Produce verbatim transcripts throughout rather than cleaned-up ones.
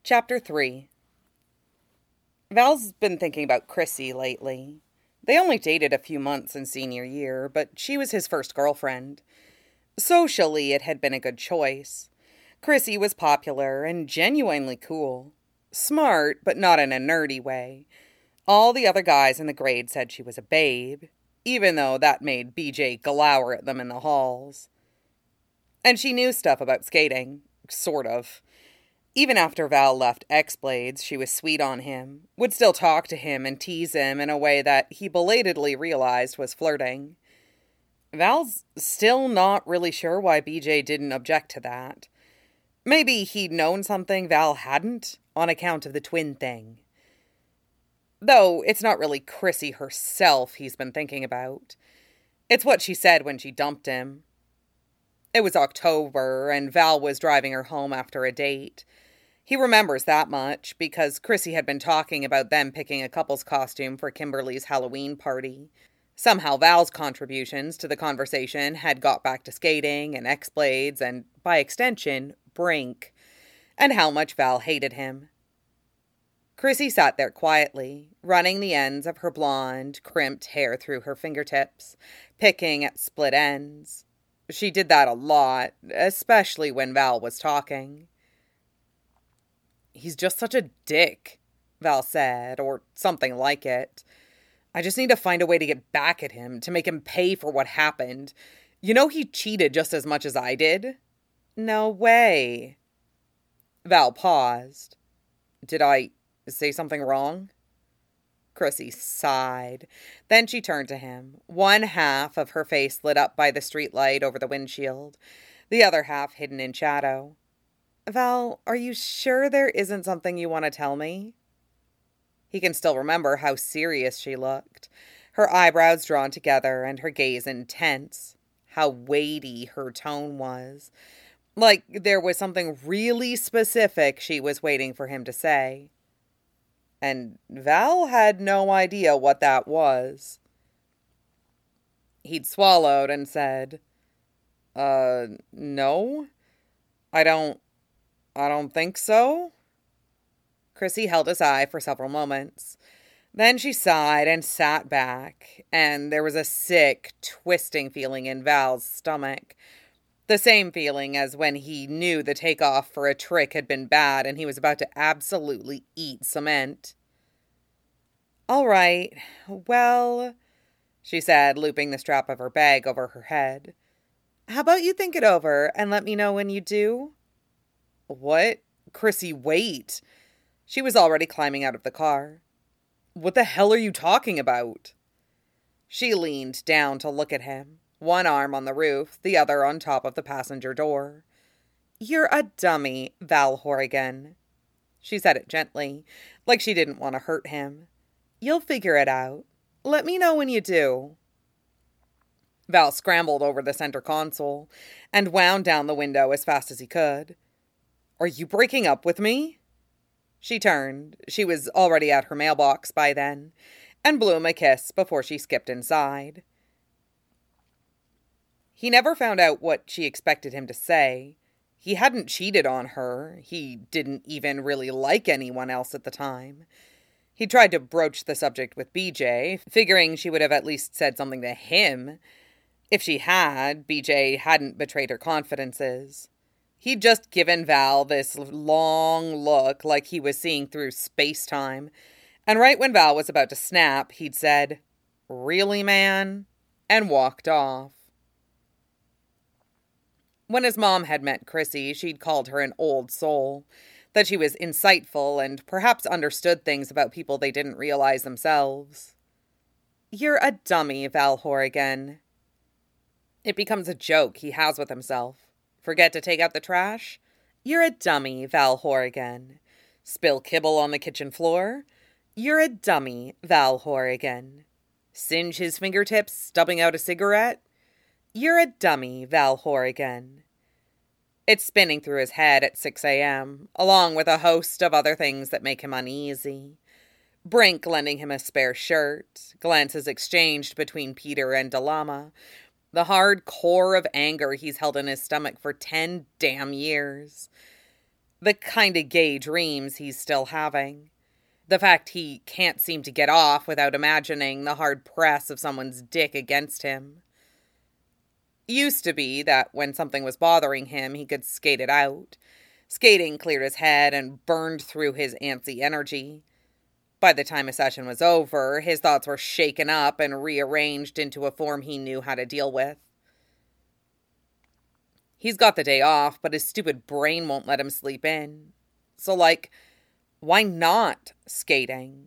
Chapter three. Val's been thinking about Chrissy lately. They only dated a few months in senior year, but she was his first girlfriend. Socially, it had been a good choice. Chrissy was popular and genuinely cool. Smart, but not in a nerdy way. All the other guys in the grade said she was a babe, even though that made B J glower at them in the halls. And she knew stuff about skating. Sort of. Even after Val left X-Blades, she was sweet on him, would still talk to him and tease him in a way that he belatedly realized was flirting. Val's still not really sure why B J didn't object to that. Maybe he'd known something Val hadn't, on account of the twin thing. Though it's not really Chrissy herself he's been thinking about. It's what she said when she dumped him. It was October, and Val was driving her home after a date. He remembers that much, because Chrissy had been talking about them picking a couple's costume for Kimberly's Halloween party. Somehow Val's contributions to the conversation had got back to skating and X-Blades and, by extension, Brink, and how much Val hated him. Chrissy sat there quietly, running the ends of her blonde, crimped hair through her fingertips, picking at split ends. She did that a lot, especially when Val was talking. "He's just such a dick," Val said, or something like it. "I just need to find a way to get back at him, to make him pay for what happened. You know he cheated just as much as I did?" "No way." Val paused. "Did I say something wrong?" Chrissy sighed. Then she turned to him, one half of her face lit up by the streetlight over the windshield, the other half hidden in shadow. "Val, are you sure there isn't something you want to tell me?" He can still remember how serious she looked, her eyebrows drawn together and her gaze intense, how weighty her tone was, like there was something really specific she was waiting for him to say. And Val had no idea what that was. He'd swallowed and said, Uh, no, I don't, I don't think so." Chrissy held his eye for several moments. Then she sighed and sat back, and there was a sick, twisting feeling in Val's stomach. The same feeling as when he knew the takeoff for a trick had been bad and he was about to absolutely eat cement. "All right, well," she said, looping the strap of her bag over her head. "How about you think it over and let me know when you do?" "What? Chrissy, wait." She was already climbing out of the car. "What the hell are you talking about?" She leaned down to look at him, one arm on the roof, the other on top of the passenger door. "You're a dummy, Val Horrigan." She said it gently, like she didn't want to hurt him. "You'll figure it out. Let me know when you do." Val scrambled over the center console and wound down the window as fast as he could. "Are you breaking up with me?" She turned, she was already at her mailbox by then, and blew him a kiss before she skipped inside. He never found out what she expected him to say. He hadn't cheated on her. He didn't even really like anyone else at the time. He tried to broach the subject with B J, figuring she would have at least said something to him. If she had, B J hadn't betrayed her confidences. He'd just given Val this long look like he was seeing through space-time, and right when Val was about to snap, he'd said, "Really, man?" and walked off. When his mom had met Chrissy, she'd called her an old soul, that she was insightful and perhaps understood things about people they didn't realize themselves. "You're a dummy, Val Horrigan." It becomes a joke he has with himself. Forget to take out the trash? "You're a dummy, Val Horrigan." Spill kibble on the kitchen floor? "You're a dummy, Val Horrigan." Singe his fingertips, stubbing out a cigarette? "You're a dummy, Val Horrigan." It's spinning through his head at six a.m., along with a host of other things that make him uneasy. Brink lending him a spare shirt, glances exchanged between Peter and Delama, the hard core of anger he's held in his stomach for ten damn years. The kind of gay dreams he's still having. The fact he can't seem to get off without imagining the hard press of someone's dick against him. Used to be that when something was bothering him, he could skate it out. Skating cleared his head and burned through his antsy energy. By the time a session was over, his thoughts were shaken up and rearranged into a form he knew how to deal with. He's got the day off, but his stupid brain won't let him sleep in. So, like, why not skating?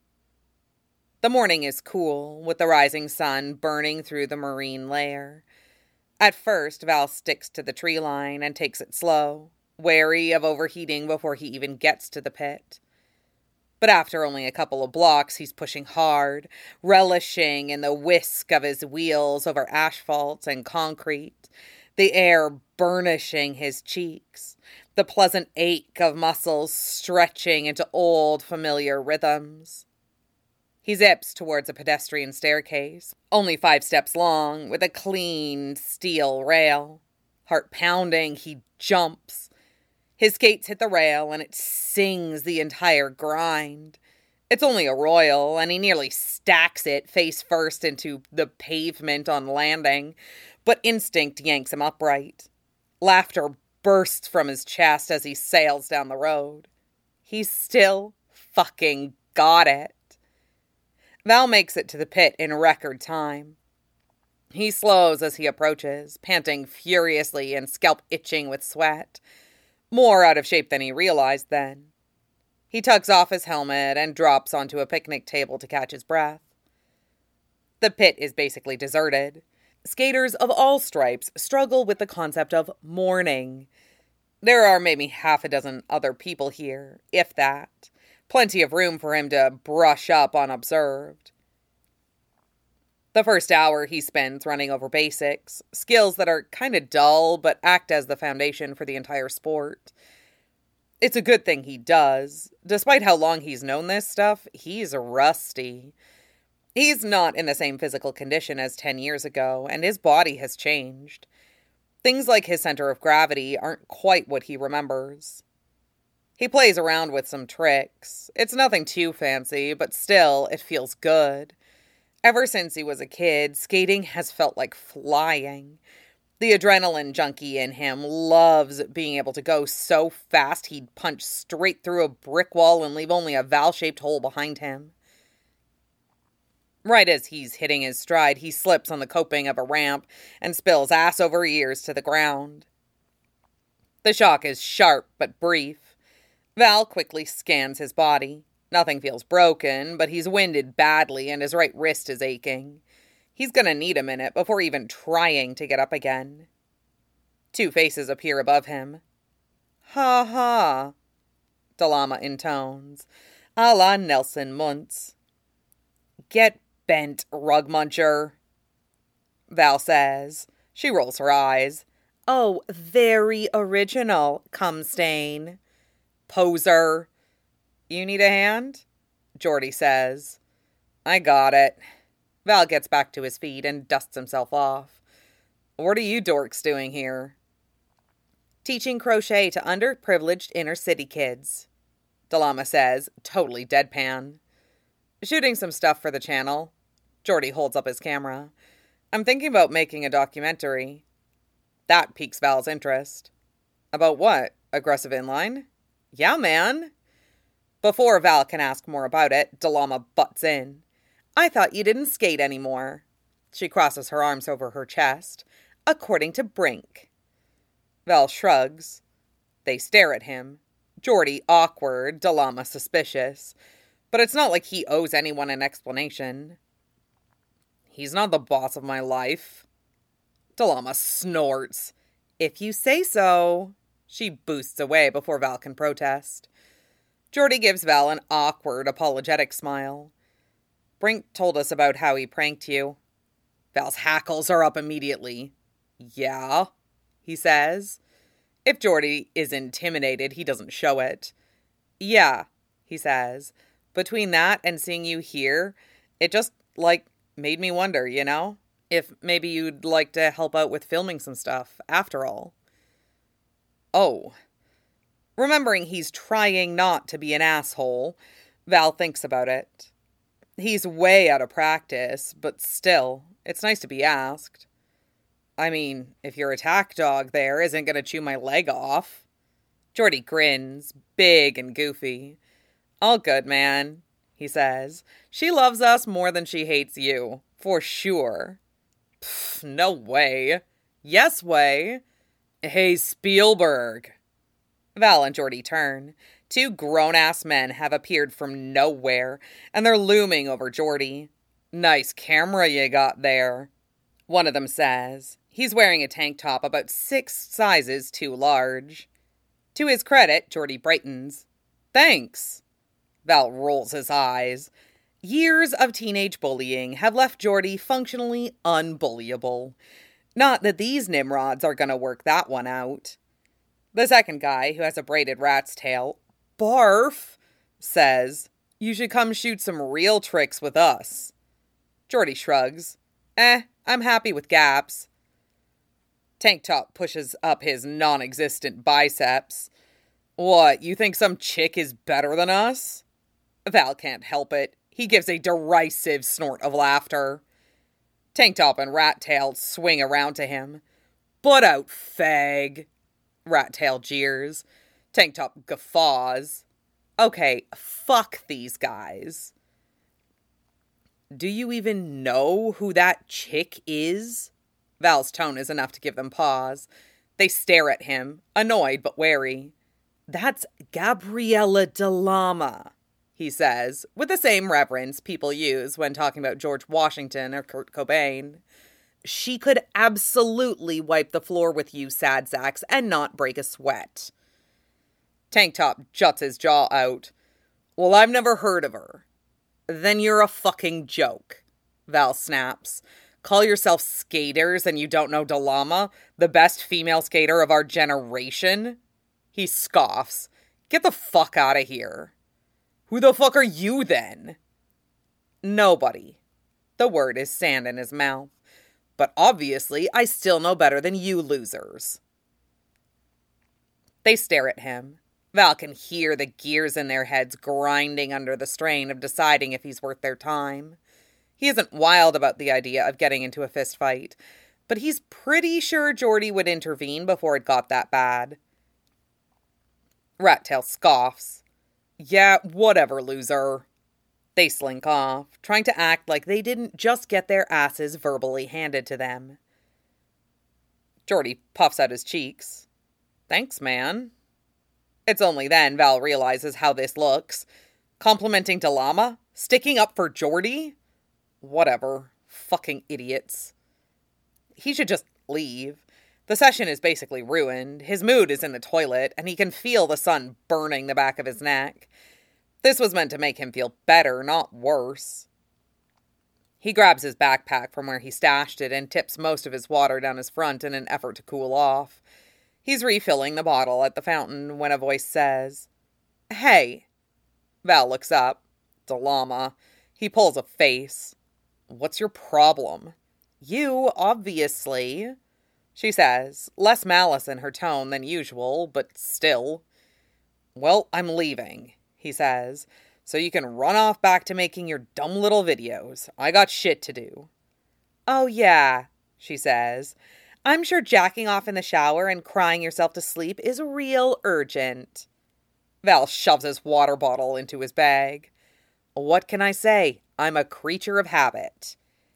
The morning is cool, with the rising sun burning through the marine layer. At first, Val sticks to the tree line and takes it slow, wary of overheating before he even gets to the pit. But after only a couple of blocks, he's pushing hard, relishing in the whisk of his wheels over asphalt and concrete, the air burnishing his cheeks, the pleasant ache of muscles stretching into old familiar rhythms. He zips towards a pedestrian staircase, only five steps long, with a clean steel rail. Heart pounding, he jumps. His skates hit the rail, and it sings the entire grind. It's only a royal, and he nearly stacks it face first into the pavement on landing, but instinct yanks him upright. Laughter bursts from his chest as he sails down the road. He's still fucking got it. Val makes it to the pit in record time. He slows as he approaches, panting furiously and scalp itching with sweat. More out of shape than he realized then. He tugs off his helmet and drops onto a picnic table to catch his breath. The pit is basically deserted. Skaters of all stripes struggle with the concept of mourning. There are maybe half a dozen other people here, if that. Plenty of room for him to brush up unobserved. The first hour he spends running over basics, skills that are kind of dull but act as the foundation for the entire sport. It's a good thing he does. Despite how long he's known this stuff, he's rusty. He's not in the same physical condition as ten years ago, and his body has changed. Things like his center of gravity aren't quite what he remembers. He plays around with some tricks. It's nothing too fancy, but still, it feels good. Ever since he was a kid, skating has felt like flying. The adrenaline junkie in him loves being able to go so fast he'd punch straight through a brick wall and leave only a valve-shaped hole behind him. Right as he's hitting his stride, he slips on the coping of a ramp and spills ass over ears to the ground. The shock is sharp but brief. Val quickly scans his body. Nothing feels broken, but he's winded badly and his right wrist is aching. He's gonna need a minute before even trying to get up again. Two faces appear above him. Ha ha, Dalama intones, a la Nelson Muntz. Get bent, rug muncher, Val says. She rolls her eyes. Oh, very original, Cumstain. Poser. You need a hand? Geordie says. I got it. Val gets back to his feet and dusts himself off. What are you dorks doing here? Teaching crochet to underprivileged inner city kids, Dalama says, totally deadpan. Shooting some stuff for the channel. Geordie holds up his camera. I'm thinking about making a documentary. That piques Val's interest. About what? Aggressive inline? Yeah, man. Before Val can ask more about it, Dalama butts in. I thought you didn't skate anymore. She crosses her arms over her chest. According to Brink. Val shrugs. They stare at him. Geordie awkward, Dalama suspicious. But it's not like he owes anyone an explanation. He's not the boss of my life. Dalama snorts. If you say so. She boosts away before Val can protest. Geordie gives Val an awkward, apologetic smile. Brink told us about how he pranked you. Val's hackles are up immediately. Yeah, he says. If Geordie is intimidated, he doesn't show it. Yeah, he says. Between that and seeing you here, it just, like, made me wonder, you know? If maybe you'd like to help out with filming some stuff, after all. Oh. Remembering he's trying not to be an asshole, Val thinks about it. He's way out of practice, but still, it's nice to be asked. I mean, if your attack dog there isn't going to chew my leg off. Geordie grins, big and goofy. All good, man, he says. She loves us more than she hates you, for sure. Pfft, no way. Yes way. Hey, Spielberg. Val and Geordie turn. Two grown-ass men have appeared from nowhere, and they're looming over Geordie. Nice camera you got there, one of them says. He's wearing a tank top about six sizes too large. To his credit, Geordie brightens. Thanks. Val rolls his eyes. Years of teenage bullying have left Geordie functionally unbullyable. Not that these Nimrods are going to work that one out. The second guy, who has a braided rat's tail, barf, says, you should come shoot some real tricks with us. Geordie shrugs. Eh, I'm happy with gaps. Tank Top pushes up his non-existent biceps. What, you think some chick is better than us? Val can't help it. He gives a derisive snort of laughter. Tank Top and Rat Tail swing around to him. Butt out, fag. Rat Tail jeers. Tank Top guffaws. Okay, fuck these guys. Do you even know who that chick is? Val's tone is enough to give them pause. They stare at him, annoyed but wary. That's Gabriella DeLama, he says, with the same reverence people use when talking about George Washington or Kurt Cobain. She could absolutely wipe the floor with you, sad sacks, and not break a sweat. Tank Top juts his jaw out. Well, I've never heard of her. Then you're a fucking joke, Val snaps. Call yourself skaters and you don't know DeLama, the best female skater of our generation? He scoffs. Get the fuck out of here. Who the fuck are you then? Nobody. The word is sand in his mouth. But obviously, I still know better than you losers. They stare at him. Val can hear the gears in their heads grinding under the strain of deciding if he's worth their time. He isn't wild about the idea of getting into a fist fight, but he's pretty sure Geordie would intervene before it got that bad. Rat Tail scoffs. Yeah, whatever, loser. They slink off, trying to act like they didn't just get their asses verbally handed to them. Geordie puffs out his cheeks. Thanks, man. It's only then Val realizes how this looks. Complimenting DeLama? Sticking up for Geordie? Whatever. Fucking idiots. He should just leave. The session is basically ruined. His mood is in the toilet, and he can feel the sun burning the back of his neck. This was meant to make him feel better, not worse. He grabs his backpack from where he stashed it and tips most of his water down his front in an effort to cool off. He's refilling the bottle at the fountain when a voice says, Hey. Val looks up. DeLama. He pulls a face. What's your problem? You, obviously, she says, less malice in her tone than usual, but still. Well, I'm leaving, he says, so you can run off back to making your dumb little videos. I got shit to do. Oh, yeah, she says. I'm sure jacking off in the shower and crying yourself to sleep is real urgent. Val shoves his water bottle into his bag. What can I say? I'm a creature of habit.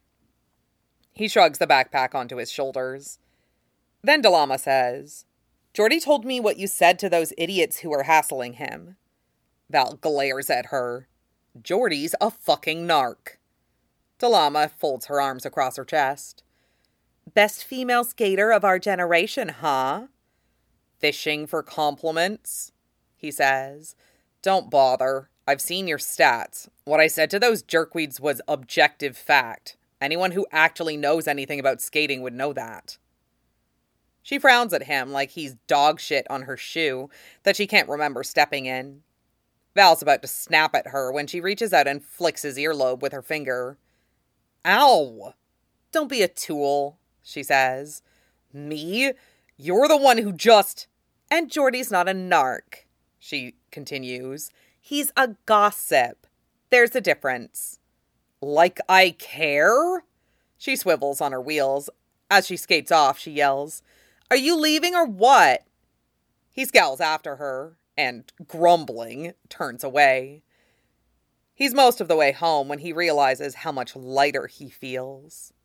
He shrugs the backpack onto his shoulders. Then DeLama says, Geordie told me what you said to those idiots who were hassling him. Val glares at her. Geordie's a fucking narc. DeLama folds her arms across her chest. Best female skater of our generation, huh? Fishing for compliments, he says. Don't bother. I've seen your stats. What I said to those jerkweeds was objective fact. Anyone who actually knows anything about skating would know that. She frowns at him like he's dog shit on her shoe that she can't remember stepping in. Val's about to snap at her when she reaches out and flicks his earlobe with her finger. Ow! Don't be a tool, she says. Me? You're the one who just... And Geordie's not a narc, she continues. He's a gossip. There's a difference. Like I care? She swivels on her wheels. As she skates off, she yells, "Are you leaving or what?" He scowls after her and, grumbling, turns away. He's most of the way home when he realizes how much lighter he feels.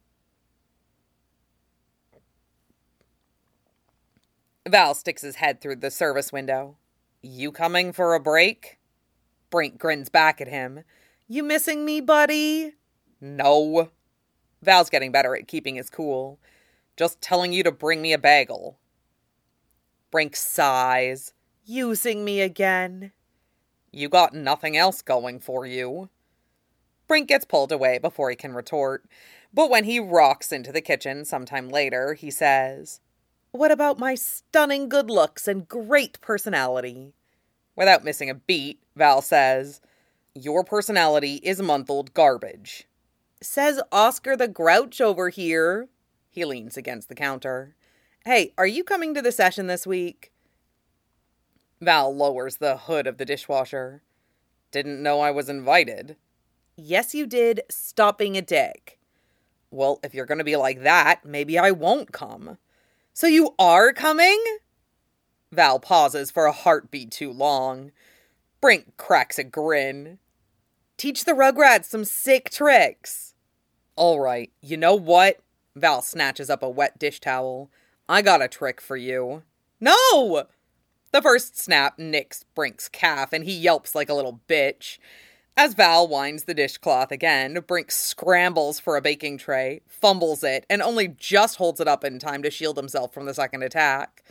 Val sticks his head through the service window. "You coming for a break?" Brink grins back at him. "You missing me, buddy?" "No." Val's getting better at keeping his cool. "Just telling you to bring me a bagel." Brink sighs. "Using me again." "You got nothing else going for you." Brink gets pulled away before he can retort, but when he rocks into the kitchen sometime later, he says, "What about my stunning good looks and great personality?" Without missing a beat, Val says, "Your personality is month-old garbage." "Says Oscar the Grouch over here." He leans against the counter. "Hey, are you coming to the session this week?" Val lowers the hood of the dishwasher. "Didn't know I was invited." "Yes, you did. Stop being a dick." "Well, if you're going to be like that, maybe I won't come." "So you are coming?" Val pauses for a heartbeat too long. Brink cracks a grin. "Teach the Rugrats some sick tricks." "All right, you know what?" Val snatches up a wet dish towel. "I got a trick for you." "No!" The first snap nicks Brink's calf, and he yelps like a little bitch. As Val winds the dishcloth again, Brink scrambles for a baking tray, fumbles it, and only just holds it up in time to shield himself from the second attack.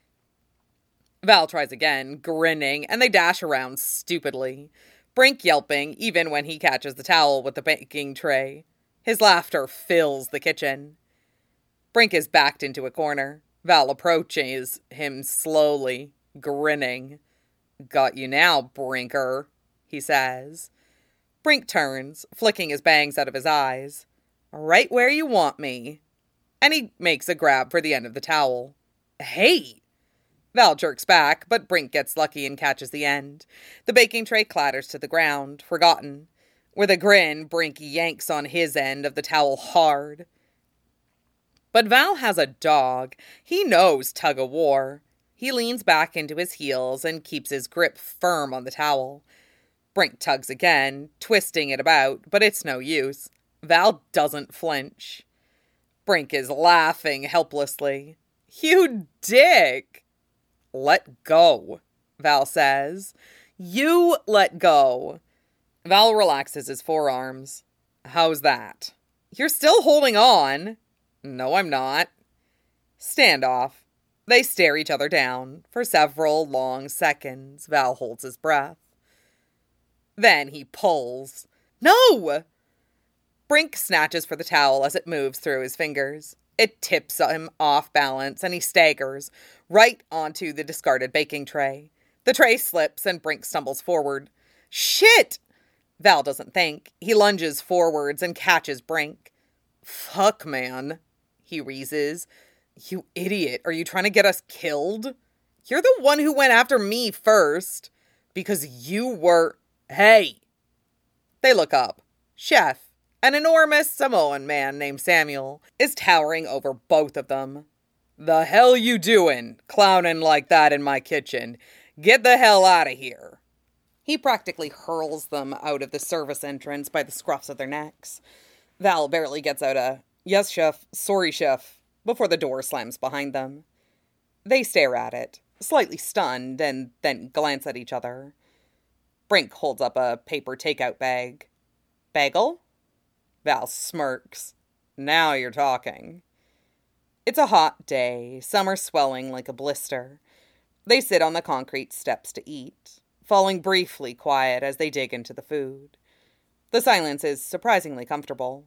Val tries again, grinning, and they dash around stupidly, Brink yelping even when he catches the towel with the baking tray. His laughter fills the kitchen. Brink is backed into a corner. Val approaches him slowly, grinning. "Got you now, Brinker," he says. Brink turns, flicking his bangs out of his eyes. "Right where you want me." And he makes a grab for the end of the towel. "Hey!" Val jerks back, but Brink gets lucky and catches the end. The baking tray clatters to the ground, forgotten. With a grin, Brink yanks on his end of the towel hard. But Val has a dog. He knows tug-of-war. He leans back into his heels and keeps his grip firm on the towel. Brink tugs again, twisting it about, but it's no use. Val doesn't flinch. Brink is laughing helplessly. "You dick!" "Let go," Val says. "You let go." Val relaxes his forearms. "How's that?" "You're still holding on." "No, I'm not." Standoff. They stare each other down. For several long seconds, Val holds his breath. Then he pulls. "No!" Brink snatches for the towel as it moves through his fingers. It tips him off balance, and he staggers right onto the discarded baking tray. The tray slips, and Brink stumbles forward. "Shit!" Val doesn't think. He lunges forwards and catches Brink. "Fuck, man," he wheezes. "You idiot. Are you trying to get us killed?" "You're the one who went after me first." "Because you were..." "Hey!" They look up. Chef, an enormous Samoan man named Samuel, is towering over both of them. "The hell you doing, clowning like that in my kitchen? Get the hell out of here." He practically hurls them out of the service entrance by the scruffs of their necks. Val barely gets out a, "Yes, chef, sorry, chef," before the door slams behind them. They stare at it, slightly stunned, and then glance at each other. Brink holds up a paper takeout bag. "Bagel?" Val smirks. "Now you're talking." It's a hot day, summer swelling like a blister. They sit on the concrete steps to eat, falling briefly quiet as they dig into the food. The silence is surprisingly comfortable.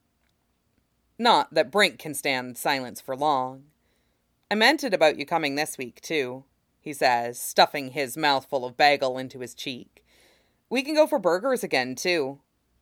Not that Brink can stand silence for long. "I meant it about you coming this week, too," he says, stuffing his mouthful of bagel into his cheek. "We can go for burgers again, too."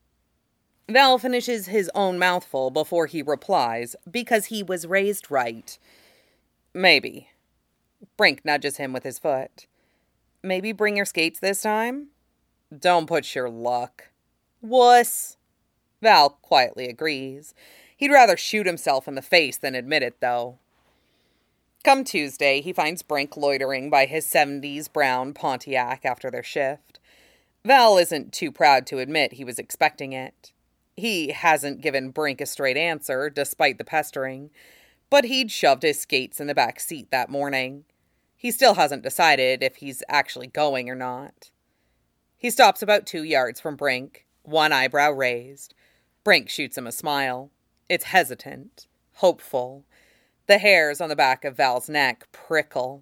Val finishes his own mouthful before he replies, because he was raised right. "Maybe." Brink nudges him with his foot. Maybe bring your skates this time? Don't put your luck. Wuss. Val quietly agrees. He'd rather shoot himself in the face than admit it, though. Come Tuesday, he finds Brink loitering by his seventies brown Pontiac after their shift. Val isn't too proud to admit he was expecting it. He hasn't given Brink a straight answer, despite the pestering, but he'd shoved his skates in the back seat that morning. He still hasn't decided if he's actually going or not. He stops about two yards from Brink, one eyebrow raised. Brink shoots him a smile. It's hesitant, hopeful. The hairs on the back of Val's neck prickle.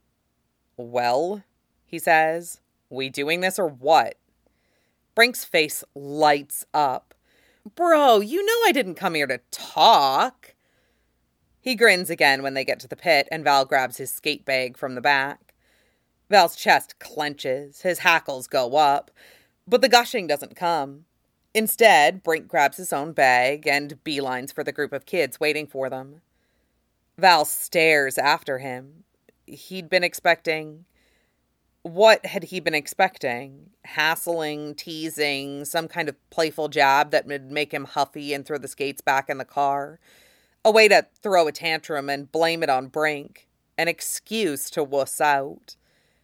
Well, he says, we doing this or what? Brink's face lights up. Bro, you know I didn't come here to talk. He grins again when they get to the pit and Val grabs his skate bag from the back. Val's chest clenches, his hackles go up, but the gushing doesn't come. Instead, Brink grabs his own bag and beelines for the group of kids waiting for them. Val stares after him. He'd been expecting... What had he been expecting? Hassling, teasing, some kind of playful jab that would make him huffy and throw the skates back in the car. A way to throw a tantrum and blame it on Brink. An excuse to wuss out.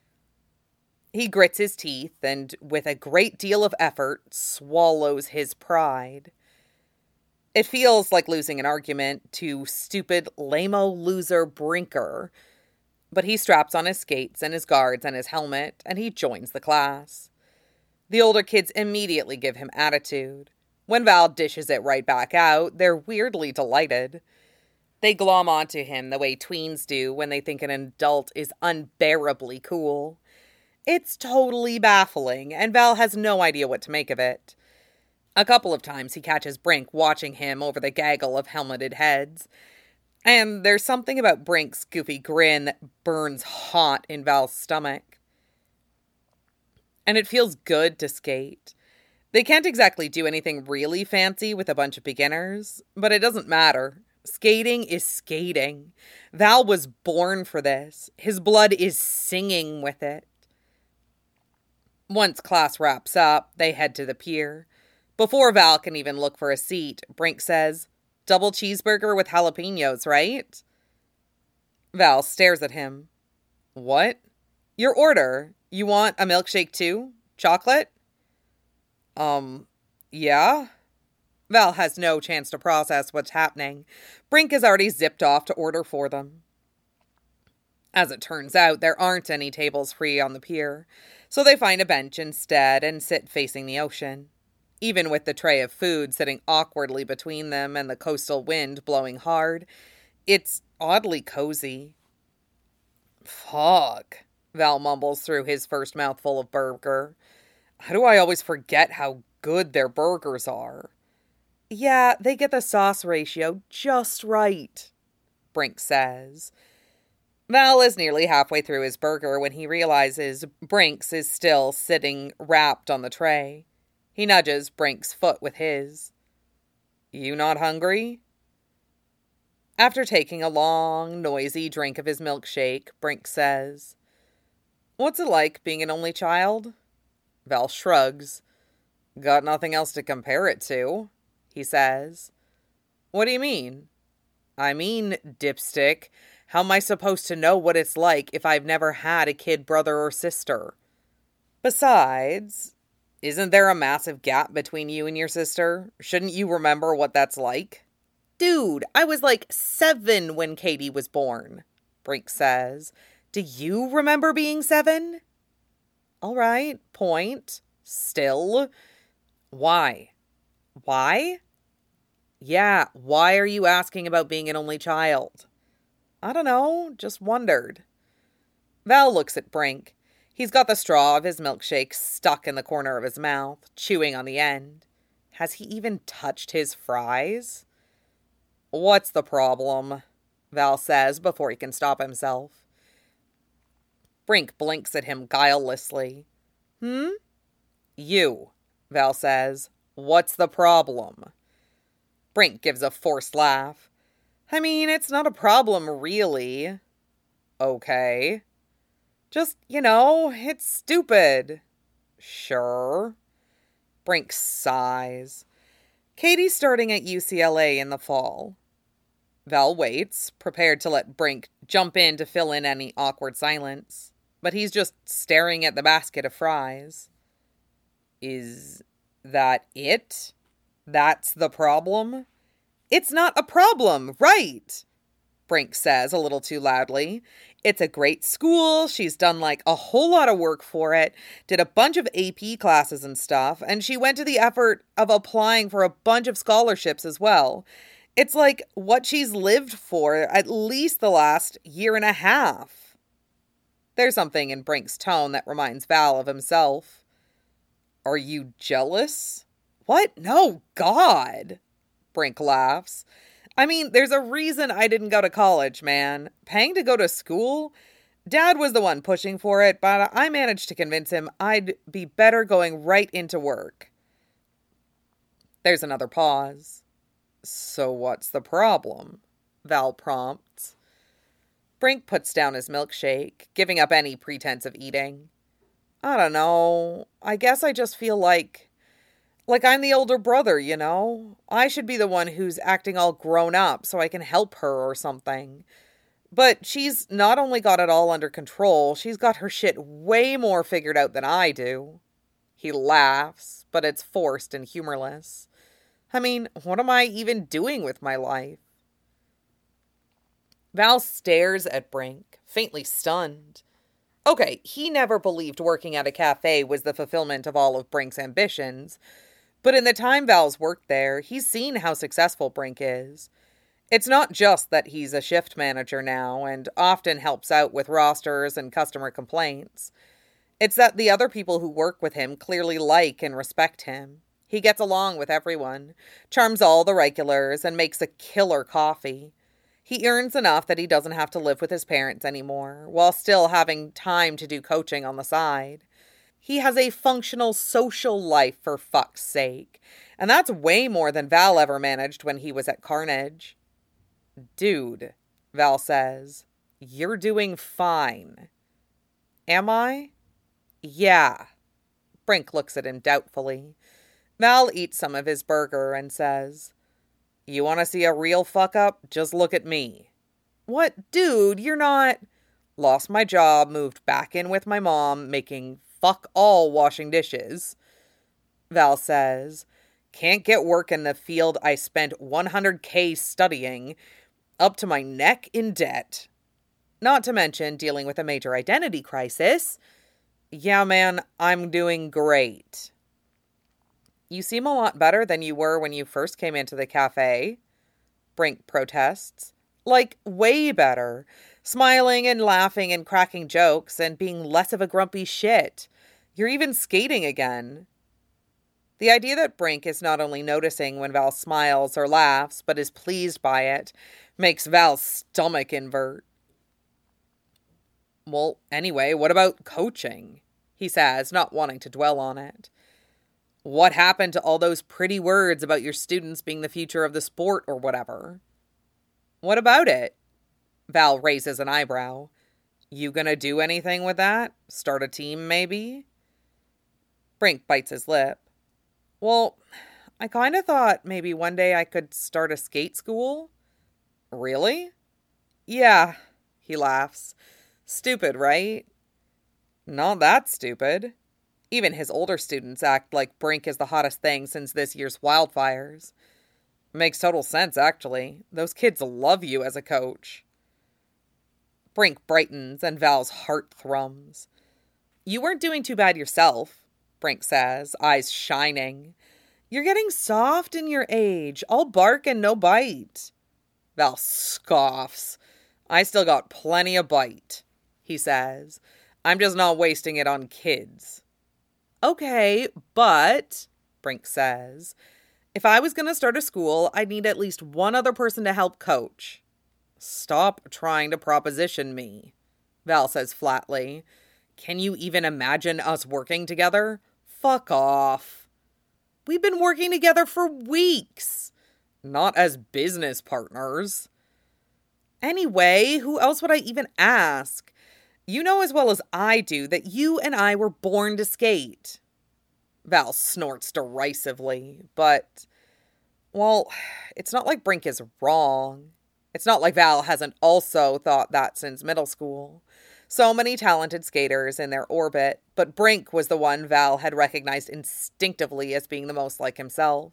He grits his teeth and, with a great deal of effort, swallows his pride. It feels like losing an argument to stupid, lame-o loser Brinker. But he straps on his skates and his guards and his helmet, and he joins the class. The older kids immediately give him attitude. When Val dishes it right back out, they're weirdly delighted. They glom onto him the way tweens do when they think an adult is unbearably cool. It's totally baffling, and Val has no idea what to make of it. A couple of times he catches Brink watching him over the gaggle of helmeted heads. And there's something about Brink's goofy grin that burns hot in Val's stomach. And it feels good to skate. They can't exactly do anything really fancy with a bunch of beginners, but it doesn't matter. Skating is skating. Val was born for this. His blood is singing with it. Once class wraps up, they head to the pier. Before Val can even look for a seat, Brink says, double cheeseburger with jalapenos, right? Val stares at him. What? Your order. You want a milkshake too? Chocolate? Um, yeah? Val has no chance to process what's happening. Brink has already zipped off to order for them. As it turns out, there aren't any tables free on the pier, so they find a bench instead and sit facing the ocean. Even with the tray of food sitting awkwardly between them and the coastal wind blowing hard, it's oddly cozy. Fuck, Val mumbles through his first mouthful of burger. How do I always forget how good their burgers are? Yeah, they get the sauce ratio just right, Brink says. Val is nearly halfway through his burger when he realizes Brink's is still sitting wrapped on the tray. He nudges Brink's foot with his. You not hungry? After taking a long, noisy drink of his milkshake, Brink says, What's it like being an only child? Val shrugs. Got nothing else to compare it to, he says. What do you mean? I mean, dipstick, how am I supposed to know what it's like if I've never had a kid brother or sister? Besides, isn't there a massive gap between you and your sister? Shouldn't you remember what that's like? Dude, I was like seven when Katie was born, Brink says. Do you remember being seven? All right, point. Still. Why? Why? Yeah, why are you asking about being an only child? I don't know, just wondered. Val looks at Brink. He's got the straw of his milkshake stuck in the corner of his mouth, chewing on the end. Has he even touched his fries? What's the problem? Val says before he can stop himself. Brink blinks at him guilelessly. Hmm? You, Val says. What's the problem? Brink gives a forced laugh. I mean, it's not a problem, really. Okay. Just, you know, it's stupid. Sure. Brink sighs. Katie's starting at U C L A in the fall. Val waits, prepared to let Brink jump in to fill in any awkward silence, but he's just staring at the basket of fries. Is that it? That's the problem? It's not a problem, right? Brink says a little too loudly. It's a great school. She's done like a whole lot of work for it, did a bunch of A P classes and stuff, and she went to the effort of applying for a bunch of scholarships as well. It's like what she's lived for at least the last year and a half. There's something in Brink's tone that reminds Val of himself. Are you jealous? What? No, God. Brink laughs. I mean, there's a reason I didn't go to college, man. Paying to go to school? Dad was the one pushing for it, but I managed to convince him I'd be better going right into work. There's another pause. So what's the problem? Val prompts. Brink puts down his milkshake, giving up any pretense of eating. I don't know. I guess I just feel like... Like I'm the older brother, you know? I should be the one who's acting all grown up so I can help her or something. But she's not only got it all under control, she's got her shit way more figured out than I do. He laughs, but it's forced and humorless. I mean, what am I even doing with my life? Val stares at Brink, faintly stunned. Okay, he never believed working at a cafe was the fulfillment of all of Brink's ambitions, but in the time Val's worked there, he's seen how successful Brink is. It's not just that he's a shift manager now and often helps out with rosters and customer complaints. It's that the other people who work with him clearly like and respect him. He gets along with everyone, charms all the regulars, and makes a killer coffee. He earns enough that he doesn't have to live with his parents anymore, while still having time to do coaching on the side. He has a functional social life, for fuck's sake, and that's way more than Val ever managed when he was at Carnage. Dude, Val says, you're doing fine. Am I? Yeah. Brink looks at him doubtfully. Val eats some of his burger and says, you want to see a real fuck-up? Just look at me. What? Dude, you're not... Lost my job, moved back in with my mom, making fuck all washing dishes. Val says, can't get work in the field I spent one hundred K studying, up to my neck in debt. Not to mention dealing with a major identity crisis. Yeah, man, I'm doing great. You seem a lot better than you were when you first came into the cafe, Brink protests. Like, way better. Smiling and laughing and cracking jokes and being less of a grumpy shit. You're even skating again. The idea that Brink is not only noticing when Val smiles or laughs, but is pleased by it, makes Val's stomach invert. Well, anyway, what about coaching? He says, not wanting to dwell on it. What happened to all those pretty words about your students being the future of the sport or whatever? What about it? Val raises an eyebrow. You gonna do anything with that? Start a team, maybe? Brink bites his lip. Well, I kind of thought maybe one day I could start a skate school. Really? Yeah, he laughs. Stupid, right? Not that stupid. Even his older students act like Brink is the hottest thing since this year's wildfires. Makes total sense, actually. Those kids love you as a coach. Brink brightens and Val's heart thrums. You weren't doing too bad yourself, Brink says, eyes shining. You're getting soft in your age, all bark and no bite. Val scoffs. I still got plenty of bite, he says. I'm just not wasting it on kids. Okay, but, Brink says, if I was going to start a school, I'd need at least one other person to help coach. Stop trying to proposition me, Val says flatly. Can you even imagine us working together? Fuck off. We've been working together for weeks. Not as business partners. Anyway, who else would I even ask? You know as well as I do that you and I were born to skate. Val snorts derisively, but, well, it's not like Brink is wrong. It's not like Val hasn't also thought that since middle school. So many talented skaters in their orbit, but Brink was the one Val had recognized instinctively as being the most like himself.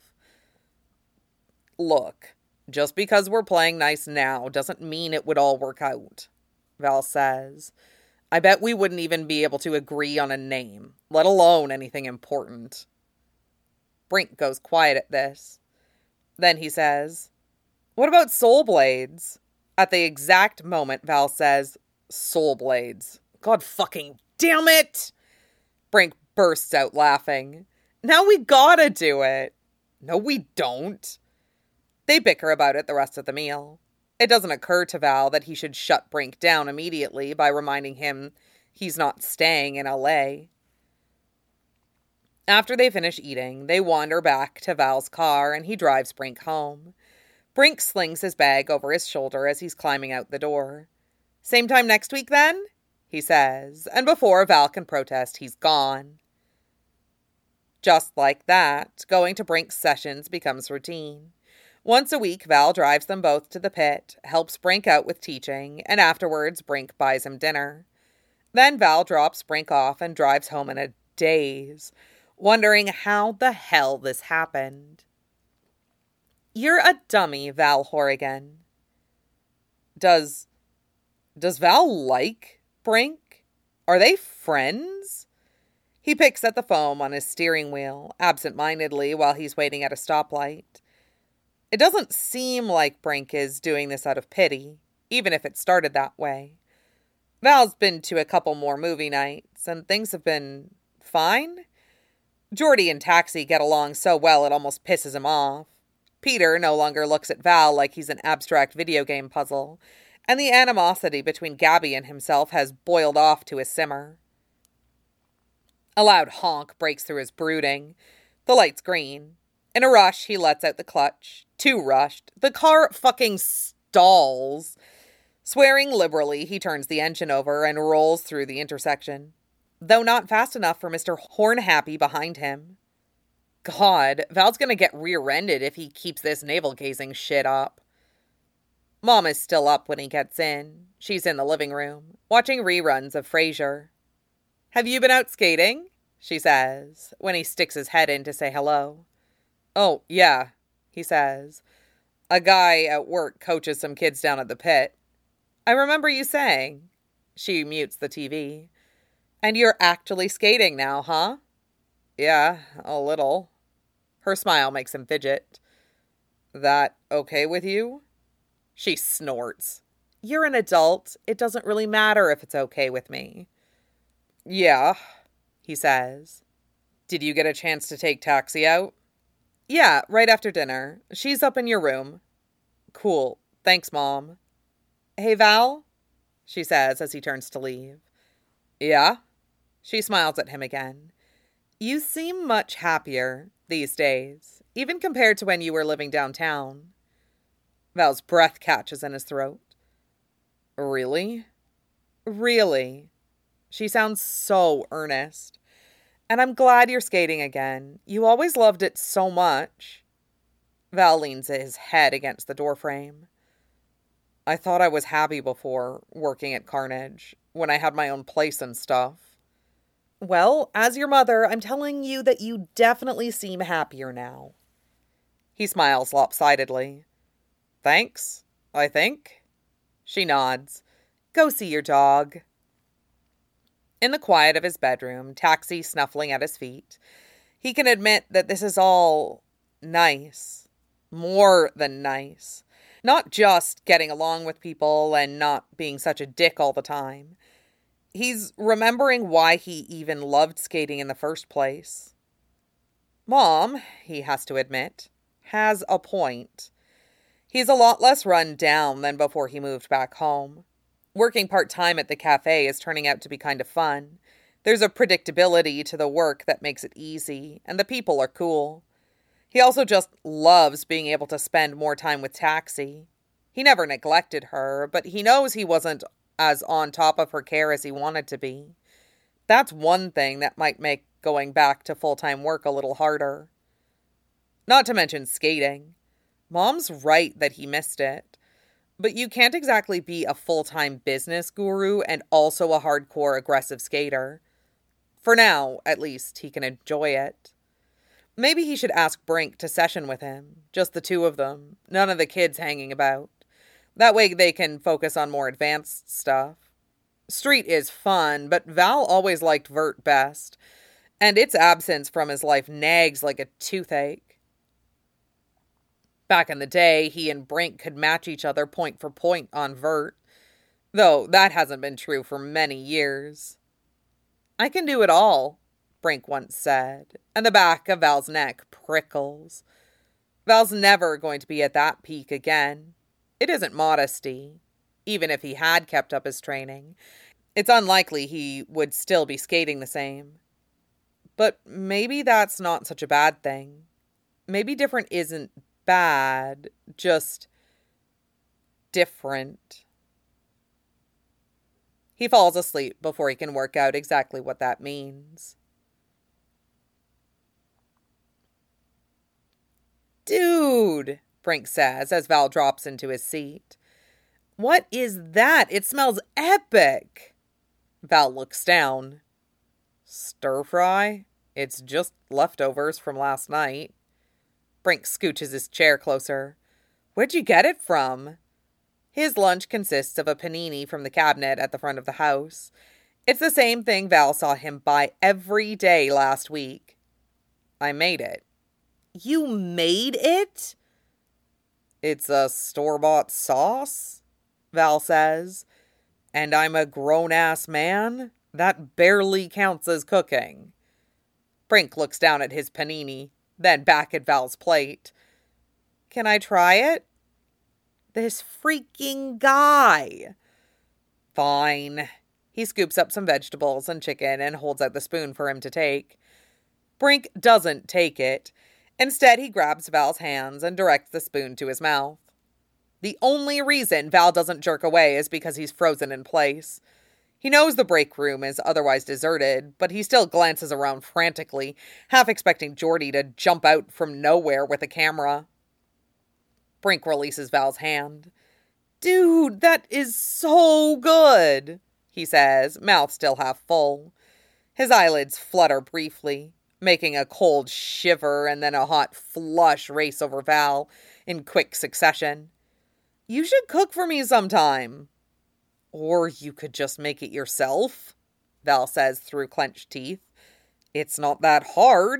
Look, just because we're playing nice now doesn't mean it would all work out, Val says. I bet we wouldn't even be able to agree on a name, let alone anything important. Brink goes quiet at this. Then he says, what about Soul Blades? At the exact moment, Val says, Soul Blades. God fucking damn it! Brink bursts out laughing. Now we gotta do it. No, we don't. They bicker about it the rest of the meal. It doesn't occur to Val that he should shut Brink down immediately by reminding him he's not staying in L A. After they finish eating, they wander back to Val's car and he drives Brink home. Brink slings his bag over his shoulder as he's climbing out the door. Same time next week, then? He says, and before Val can protest, he's gone. Just like that, going to Brink's sessions becomes routine. Once a week, Val drives them both to the pit, helps Brink out with teaching, and afterwards, Brink buys him dinner. Then Val drops Brink off and drives home in a daze, wondering how the hell this happened. You're a dummy, Val Horrigan. Does... Does Val like Brink? Are they friends? He picks at the foam on his steering wheel, absent-mindedly, while he's waiting at a stoplight. It doesn't seem like Brink is doing this out of pity, even if it started that way. Val's been to a couple more movie nights, and things have been fine. Jordy and Taxi get along so well it almost pisses him off. Peter no longer looks at Val like he's an abstract video game puzzle, and the animosity between Gabby and himself has boiled off to a simmer. A loud honk breaks through his brooding. The light's green. In a rush, he lets out the clutch. Too rushed. The car fucking stalls. Swearing liberally, he turns the engine over and rolls through the intersection, though not fast enough for Mister Hornhappy behind him. God, Val's gonna get rear-ended if he keeps this navel-gazing shit up. Mom is still up when he gets in. She's in the living room, watching reruns of Frasier. Have you been out skating? She says, when he sticks his head in to say hello. Oh, yeah, he says. A guy at work coaches some kids down at the pit. I remember you saying. She mutes the T V. And you're actually skating now, huh? Yeah, a little. Her smile makes him fidget. That okay with you? She snorts. You're an adult. It doesn't really matter if it's okay with me. Yeah, he says. Did you get a chance to take Taxi out? Yeah, right after dinner. She's up in your room. Cool. Thanks, Mom. Hey, Val, she says as he turns to leave. Yeah? She smiles at him again. You seem much happier these days, even compared to when you were living downtown. Val's breath catches in his throat. Really? Really. She sounds so earnest. And I'm glad you're skating again. You always loved it so much. Val leans his head against the doorframe. I thought I was happy before, working at Carnage, when I had my own place and stuff. Well, as your mother, I'm telling you that you definitely seem happier now. He smiles lopsidedly. Thanks, I think. She nods. Go see your dog. In the quiet of his bedroom, Taxi snuffling at his feet, he can admit that this is all nice. More than nice. Not just getting along with people and not being such a dick all the time. He's remembering why he even loved skating in the first place. Mom, he has to admit, has a point. He's a lot less run down than before he moved back home. Working part-time at the cafe is turning out to be kind of fun. There's a predictability to the work that makes it easy, and the people are cool. He also just loves being able to spend more time with Taxi. He never neglected her, but he knows he wasn't as on top of her care as he wanted to be. That's one thing that might make going back to full-time work a little harder. Not to mention skating. Mom's right that he missed it. But you can't exactly be a full-time business guru and also a hardcore aggressive skater. For now, at least, he can enjoy it. Maybe he should ask Brink to session with him. Just the two of them. None of the kids hanging about. That way they can focus on more advanced stuff. Street is fun, but Val always liked Vert best. And its absence from his life nags like a toothache. Back in the day, he and Brink could match each other point for point on Vert. Though that hasn't been true for many years. I can do it all, Brink once said, and the back of Val's neck prickles. Val's never going to be at that peak again. It isn't modesty. Even if he had kept up his training, it's unlikely he would still be skating the same. But maybe that's not such a bad thing. Maybe different isn't bad, just different. He falls asleep before he can work out exactly what that means. Dude, Brink says as Val drops into his seat. What is that? It smells epic. Val looks down. Stir fry? It's just leftovers from last night. Brink scooches his chair closer. Where'd you get it from? His lunch consists of a panini from the cabinet at the front of the house. It's the same thing Val saw him buy every day last week. I made it. You made it? It's a store-bought sauce, Val says. And I'm a grown-ass man? That barely counts as cooking. Brink looks down at his panini, then back at Val's plate. Can I try it? This freaking guy. Fine. He scoops up some vegetables and chicken and holds out the spoon for him to take. Brink doesn't take it. Instead, he grabs Val's hands and directs the spoon to his mouth. The only reason Val doesn't jerk away is because he's frozen in place. He knows the break room is otherwise deserted, but he still glances around frantically, half expecting Jordy to jump out from nowhere with a camera. Brink releases Val's hand. Dude, that is so good, he says, mouth still half full. His eyelids flutter briefly, making a cold shiver and then a hot flush race over Val in quick succession. You should cook for me sometime. Or you could just make it yourself, Val says through clenched teeth. It's not that hard.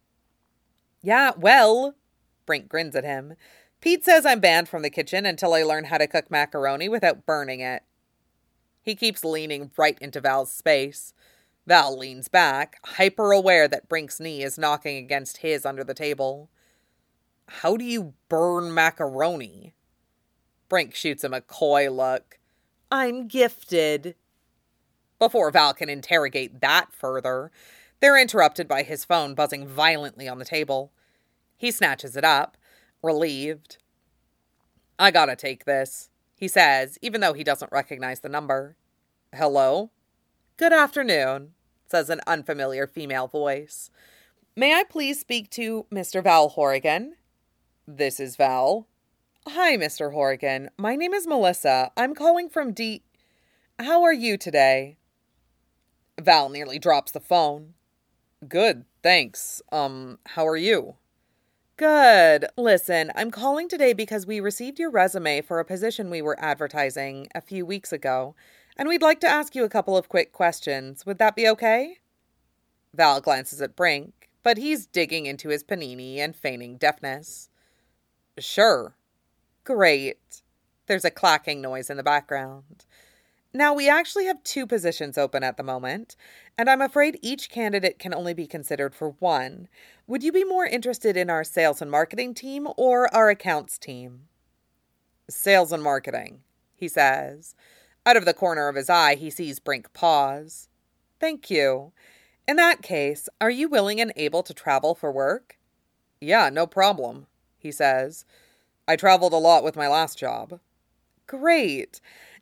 Yeah, well, Brink grins at him. Pete says I'm banned from the kitchen until I learn how to cook macaroni without burning it. He keeps leaning right into Val's space. Val leans back, hyper-aware that Brink's knee is knocking against his under the table. How do you burn macaroni? Brink shoots him a coy look. I'm gifted. Before Val can interrogate that further, they're interrupted by his phone buzzing violently on the table. He snatches it up, relieved. I gotta take this, he says, even though he doesn't recognize the number. Hello? Good afternoon, says an unfamiliar female voice. May I please speak to Mister Val Horrigan? This is Val. Hi, Mister Horrigan. My name is Melissa. I'm calling from D... How are you today? Val nearly drops the phone. Good, thanks. Um, how are you? Good. Listen, I'm calling today because we received your resume for a position we were advertising a few weeks ago, and we'd like to ask you a couple of quick questions. Would that be okay? Val glances at Brink, but he's digging into his panini and feigning deafness. Sure. Great. There's a clacking noise in the background. Now, we actually have two positions open at the moment, and I'm afraid each candidate can only be considered for one. Would you be more interested in our sales and marketing team or our accounts team? Sales and marketing, he says. Out of the corner of his eye, he sees Brink pause. Thank you. In that case, are you willing and able to travel for work? Yeah, no problem, he says. I traveled a lot with my last job. Great.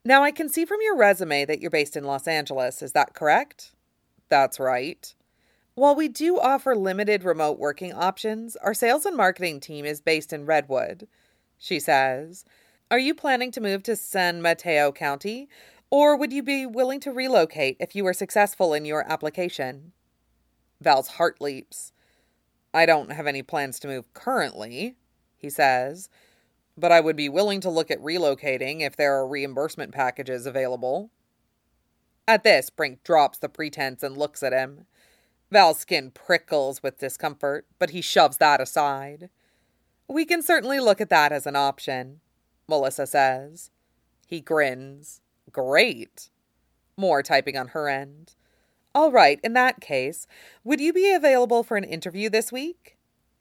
Now, I can see from your resume that you're based in Los Angeles. Is that correct? That's right. While we do offer limited remote working options, our sales and marketing team is based in Redwood, she says. Are you planning to move to San Mateo County, or would you be willing to relocate if you were successful in your application? Val's heart leaps. I don't have any plans to move currently, he says, but I would be willing to look at relocating if there are reimbursement packages available. At this, Brink drops the pretense and looks at him. Val's skin prickles with discomfort, but he shoves that aside. We can certainly look at that as an option, Melissa says. He grins. Great. More typing on her end. All right, in that case, would you be available for an interview this week?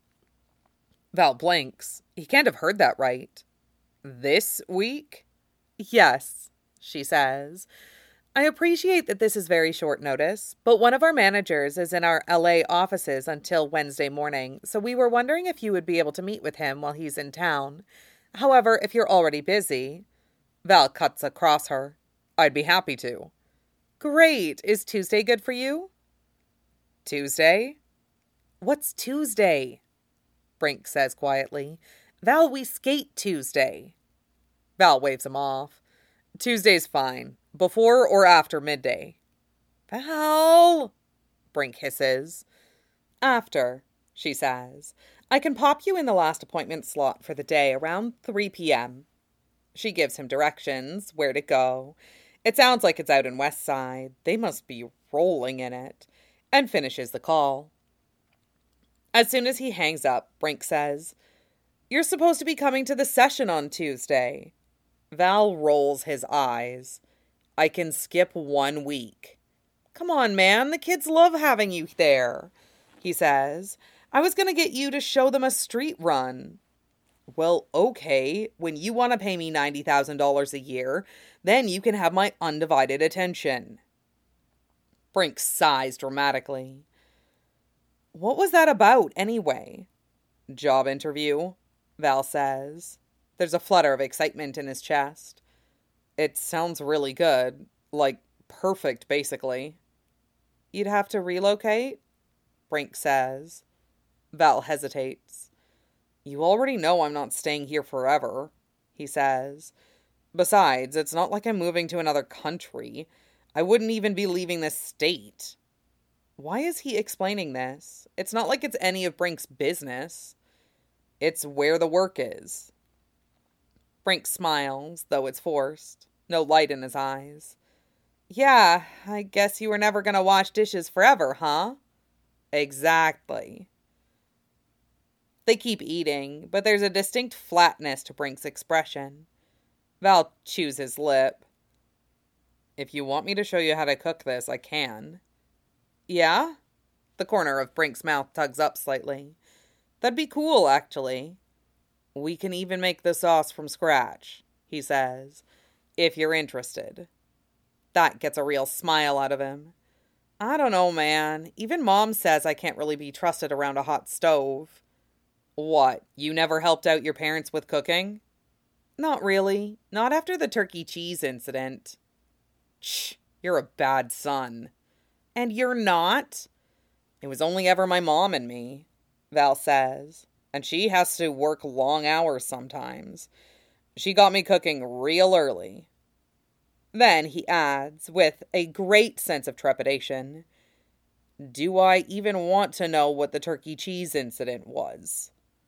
Val blinks. He can't have heard that right. This week? Yes, she says. I appreciate that this is very short notice, but one of our managers is in our L A offices until Wednesday morning, so we were wondering if you would be able to meet with him while he's in town. However, if you're already busy... Val cuts across her. I'd be happy to. Great. Is Tuesday good for you? Tuesday? What's Tuesday? Brink says quietly. Val, we skate Tuesday. Val waves him off. Tuesday's fine. Before or after midday? Val! Brink hisses. After, she says. I can pop you in the last appointment slot for the day around three p.m. She gives him directions, where to go. It sounds like it's out in West Side. They must be rolling in it. And finishes the call. As soon as he hangs up, Brink says, You're supposed to be coming to the session on Tuesday. Val rolls his eyes. I can skip one week. Come on, man. The kids love having you there, he says. I was going to get you to show them a street run. Well, okay. When you want to pay me ninety thousand dollars a year, then you can have my undivided attention. Brink sighs dramatically. What was that about, anyway? Job interview, Val says. There's a flutter of excitement in his chest. It sounds really good. Like, perfect, basically. You'd have to relocate? Brink says. Val hesitates. You already know I'm not staying here forever, he says. Besides, it's not like I'm moving to another country. I wouldn't even be leaving this state. Why is he explaining this? It's not like it's any of Brink's business. It's where the work is. Brink smiles, though it's forced. No light in his eyes. Yeah, I guess you were never going to wash dishes forever, huh? Exactly. They keep eating, but there's a distinct flatness to Brink's expression. Val chews his lip. If you want me to show you how to cook this, I can. Yeah? The corner of Brink's mouth tugs up slightly. That'd be cool, actually. We can even make the sauce from scratch, he says, if you're interested. That gets a real smile out of him. I don't know, man. Even Mom says I can't really be trusted around a hot stove. What, you never helped out your parents with cooking? Not really. Not after the turkey cheese incident. Shh, you're a bad son. And you're not? It was only ever my mom and me, Val says. And she has to work long hours sometimes. She got me cooking real early. Then he adds, with a great sense of trepidation, Do I even want to know what the turkey cheese incident was?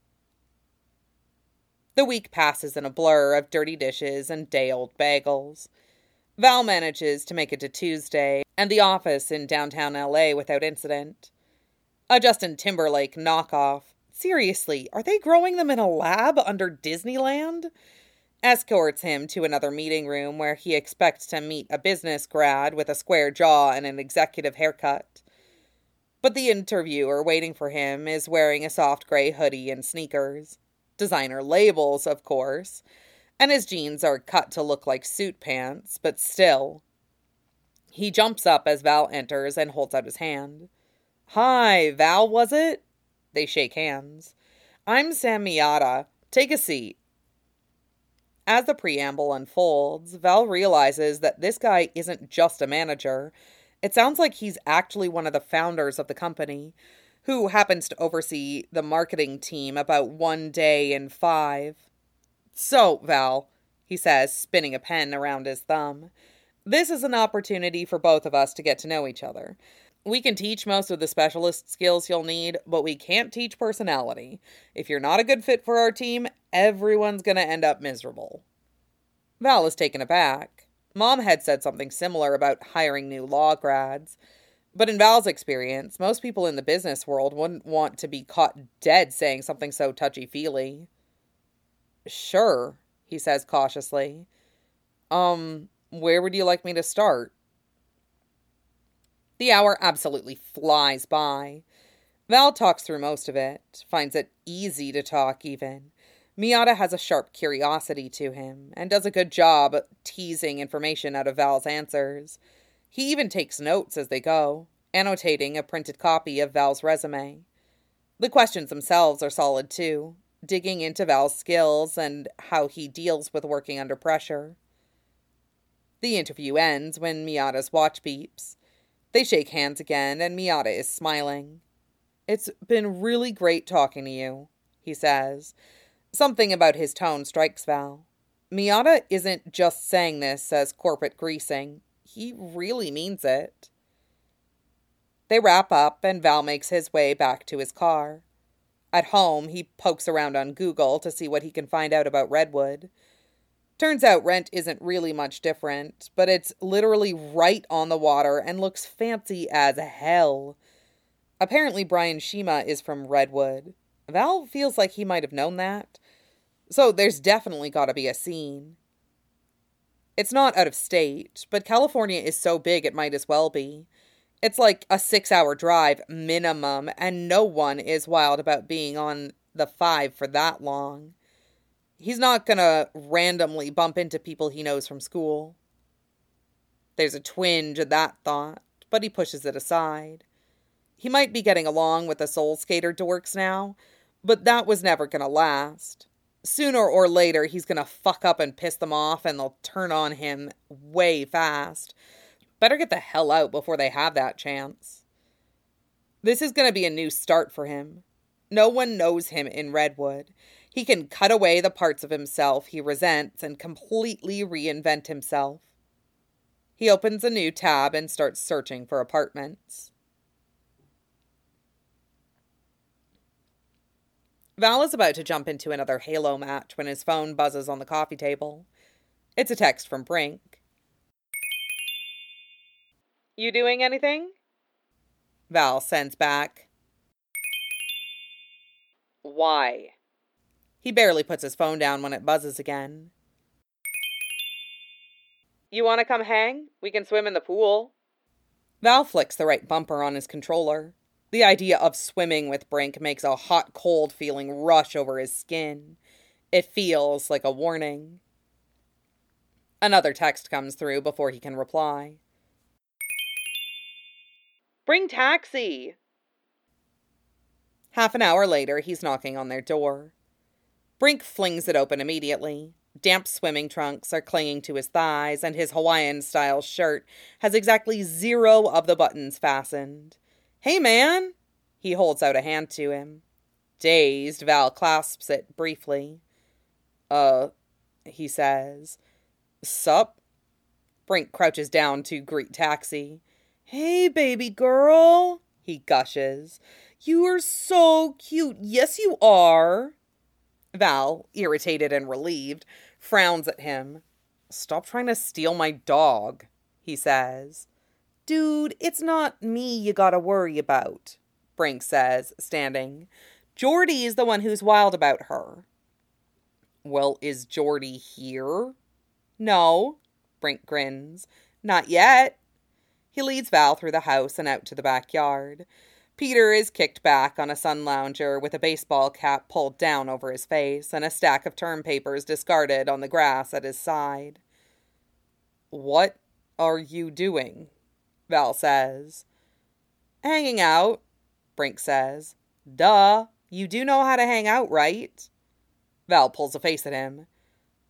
The week passes in a blur of dirty dishes and day-old bagels. Val manages to make it to Tuesday and the office in downtown L A without incident. A Justin Timberlake knockoff. Seriously, are they growing them in a lab under Disneyland? Escorts him to another meeting room where he expects to meet a business grad with a square jaw and an executive haircut. But the interviewer waiting for him is wearing a soft gray hoodie and sneakers. Designer labels, of course. And his jeans are cut to look like suit pants, but still. He jumps up as Val enters and holds out his hand. Hi, Val, was it? They shake hands. I'm Sam Miata. Take a seat. As the preamble unfolds, Val realizes that this guy isn't just a manager. It sounds like he's actually one of the founders of the company, who happens to oversee the marketing team about one day in five. "So, Val," he says, spinning a pen around his thumb, "this is an opportunity for both of us to get to know each other. We can teach most of the specialist skills you'll need, but we can't teach personality. If you're not a good fit for our team, everyone's gonna end up miserable." Val is taken aback. Mom had said something similar about hiring new law grads. But in Val's experience, most people in the business world wouldn't want to be caught dead saying something so touchy-feely. "Sure," he says cautiously. Um, where would you like me to start?" The hour absolutely flies by. Val talks through most of it, finds it easy to talk even. Miata has a sharp curiosity to him, and does a good job teasing information out of Val's answers. He even takes notes as they go, annotating a printed copy of Val's resume. The questions themselves are solid too, digging into Val's skills and how he deals with working under pressure. The interview ends when Miata's watch beeps. They shake hands again, and Miata is smiling. "It's been really great talking to you," he says. Something about his tone strikes Val. Miata isn't just saying this as corporate greasing. He really means it. They wrap up, and Val makes his way back to his car. At home, he pokes around on Google to see what he can find out about Redwood. Turns out rent isn't really much different, but it's literally right on the water and looks fancy as hell. Apparently Brian Shima is from Redwood. Val feels like he might have known that. So there's definitely got to be a scene. It's not out of state, but California is so big it might as well be. It's like a six-hour drive minimum, and no one is wild about being on the five for that long. He's not gonna randomly bump into people he knows from school. There's a twinge at that thought, but he pushes it aside. He might be getting along with the Soul Skater dorks now, but that was never gonna last. Sooner or later, he's gonna fuck up and piss them off, and they'll turn on him way fast. Better get the hell out before they have that chance. This is gonna be a new start for him. No one knows him in Redwood. He can cut away the parts of himself he resents and completely reinvent himself. He opens a new tab and starts searching for apartments. Val is about to jump into another Halo match when his phone buzzes on the coffee table. It's a text from Brink. "You doing anything?" Val sends back. "Why?" He barely puts his phone down when it buzzes again. "You want to come hang? We can swim in the pool." Val flicks the right bumper on his controller. The idea of swimming with Brink makes a hot, cold feeling rush over his skin. It feels like a warning. Another text comes through before he can reply. "Bring taxi!" Half an hour later, he's knocking on their door. Brink flings it open immediately. Damp swimming trunks are clinging to his thighs, and his Hawaiian-style shirt has exactly zero of the buttons fastened. "Hey, man!" He holds out a hand to him. Dazed, Val clasps it briefly. Uh, he says. "Sup?" Brink crouches down to greet taxi. "Hey, baby girl," he gushes. "You are so cute. Yes, you are." Val, irritated and relieved, frowns at him. "Stop trying to steal my dog," he says. "Dude, it's not me you gotta worry about," Brink says, standing. "Jordy's the one who's wild about her." "Well, is Jordy here?" "No," Brink grins. "Not yet." He leads Val through the house and out to the backyard. Peter is kicked back on a sun lounger with a baseball cap pulled down over his face and a stack of term papers discarded on the grass at his side. "What are you doing?" Val says. "Hanging out," Brink says. "Duh, you do know how to hang out, right?" Val pulls a face at him.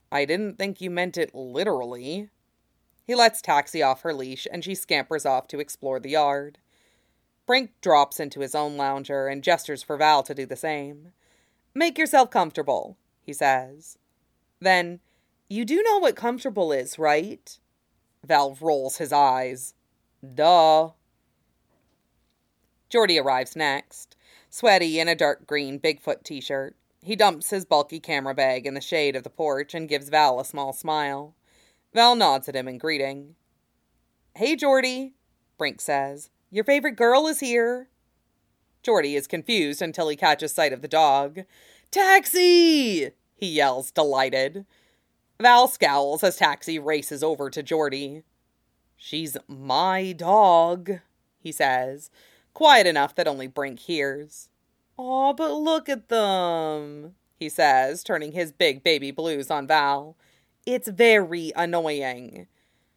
I didn't think you meant it literally. He lets Taxi off her leash and she scampers off to explore the yard. Brink drops into his own lounger and gestures for Val to do the same. Make yourself comfortable, he says. Then, you do know what comfortable is, right? Val rolls his eyes. Duh. Geordie arrives next, sweaty in a dark green Bigfoot t-shirt. He dumps his bulky camera bag in the shade of the porch and gives Val a small smile. Val nods at him in greeting. Hey, Geordie, Brink says. Your favorite girl is here. Geordie is confused until he catches sight of the dog. Taxi! He yells, delighted. Val scowls as Taxi races over to Geordie. She's my dog, he says, quiet enough that only Brink hears. Aw, but look at them, he says, turning his big baby blues on Val. It's very annoying.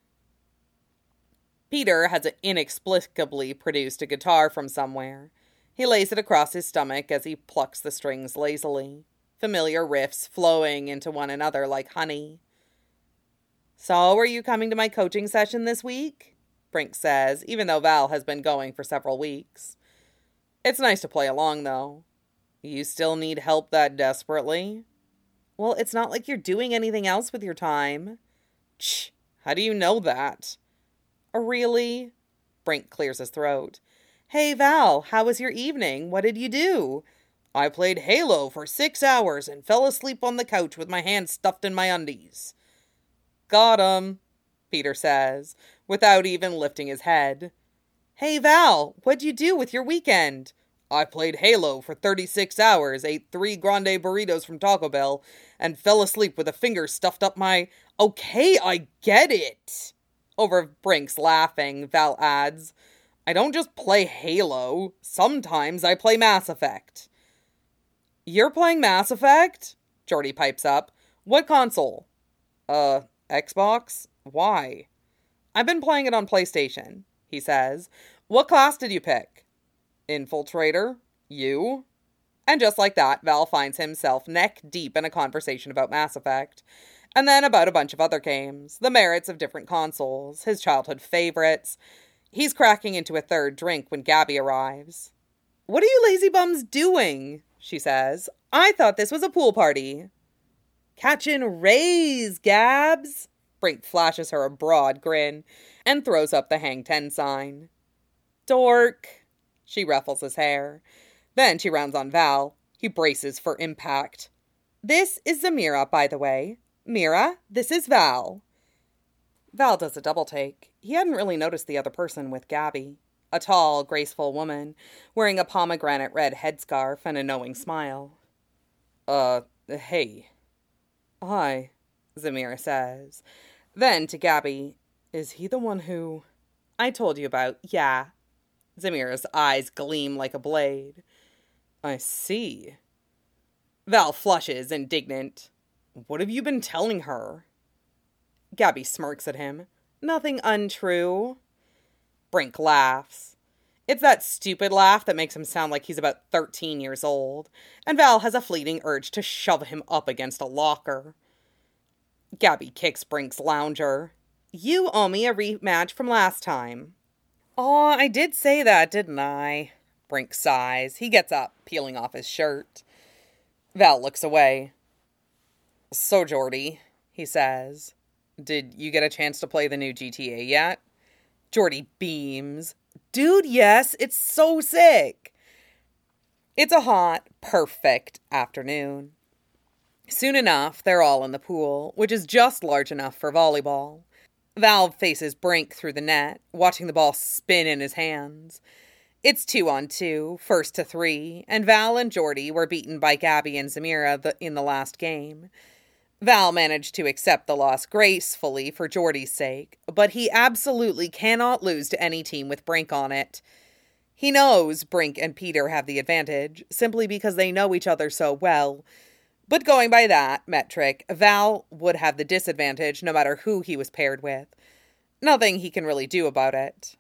Peter has inexplicably produced a guitar from somewhere. He lays it across his stomach as he plucks the strings lazily, familiar riffs flowing into one another like honey. So, are you coming to my coaching session this week? Brink says, even though Val has been going for several weeks. It's nice to play along, though. You still need help that desperately? Well, it's not like you're doing anything else with your time. Shh, how do you know that? Really? Brink clears his throat. Hey, Val, how was your evening? What did you do? I played Halo for six hours and fell asleep on the couch with my hands stuffed in my undies. Got 'em, Peter says, without even lifting his head. Hey, Val, what'd you do with your weekend? I played Halo for thirty-six hours, ate three grande burritos from Taco Bell, and fell asleep with a finger stuffed up my... Okay, I get it. Over Brink's laughing, Val adds, I don't just play Halo. Sometimes I play Mass Effect. You're playing Mass Effect? Geordie pipes up. What console? Uh, Xbox? Why? I've been playing it on PlayStation, he says. What class did you pick? Infiltrator? You? And just like that, Val finds himself neck deep in a conversation about Mass Effect. And then about a bunch of other games, the merits of different consoles, his childhood favorites. He's cracking into a third drink when Gabby arrives. What are you lazy bums doing? She says. I thought this was a pool party. Catchin' rays, Gabs. Brink flashes her a broad grin and throws up the hang ten sign. Dork. She ruffles his hair. Then she rounds on Val. He braces for impact. This is Zamira, by the way. Mira, this is Val. Val does a double take. He hadn't really noticed the other person with Gabby. A tall, graceful woman, wearing a pomegranate red headscarf and a knowing smile. Uh, hey. Hi, Zamira says. Then to Gabby, is he the one who... I told you about, yeah. Zamira's eyes gleam like a blade. I see. Val flushes, indignant. What have you been telling her? Gabby smirks at him. Nothing untrue. Brink laughs. It's that stupid laugh that makes him sound like he's about thirteen years old, and Val has a fleeting urge to shove him up against a locker. Gabby kicks Brink's lounger. You owe me a rematch from last time. Aw, I did say that, didn't I? Brink sighs. He gets up, peeling off his shirt. Val looks away. So, Geordie, he says, did you get a chance to play the new G T A yet? Geordie beams. Dude, yes, it's so sick. It's a hot, perfect afternoon. Soon enough, they're all in the pool, which is just large enough for volleyball. Val faces Brink through the net, watching the ball spin in his hands. It's two on two, first to three, and Val and Geordie were beaten by Gabby and Zamira in the last game. Val managed to accept the loss gracefully for Geordie's sake, but he absolutely cannot lose to any team with Brink on it. He knows Brink and Peter have the advantage, simply because they know each other so well. But going by that metric, Val would have the disadvantage no matter who he was paired with. Nothing he can really do about it.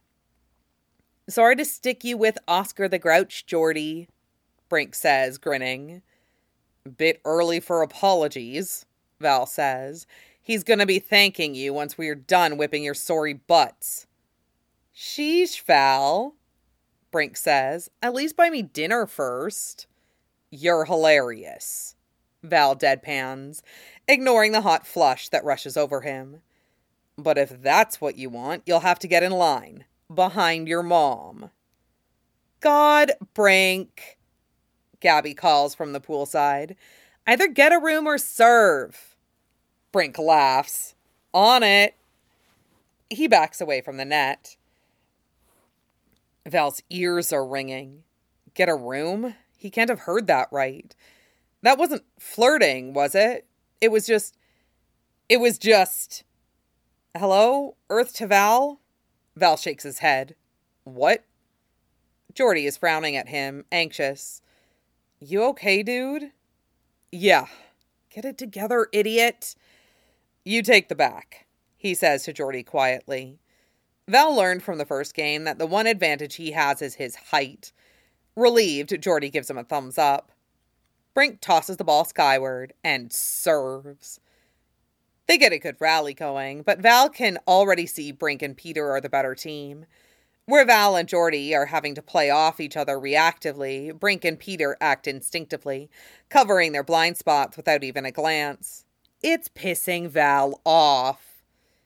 Sorry to stick you with Oscar the Grouch, Geordie, Brink says, grinning. Bit early for apologies, Val says. He's gonna be thanking you once we are done whipping your sorry butts. Sheesh, Val, Brink says. At least buy me dinner first. You're hilarious, Val deadpans, ignoring the hot flush that rushes over him. But if that's what you want, you'll have to get in line, behind your mom. God, Brink, Gabby calls from the poolside. Either get a room or serve. Brink laughs. On it. He backs away from the net. Val's ears are ringing. Get a room? He can't have heard that right. That wasn't flirting, was it? It was just... It was just... Hello? Earth to Val? Val shakes his head. What? Jordy is frowning at him, anxious. You okay, dude? Yeah. Get it together, idiot. You take the back, he says to Jordy quietly. Val learned from the first game that the one advantage he has is his height. Relieved, Jordy gives him a thumbs up. Brink tosses the ball skyward and serves. They get a good rally going, but Val can already see Brink and Peter are the better team. Where Val and Jordy are having to play off each other reactively, Brink and Peter act instinctively, covering their blind spots without even a glance. It's pissing Val off.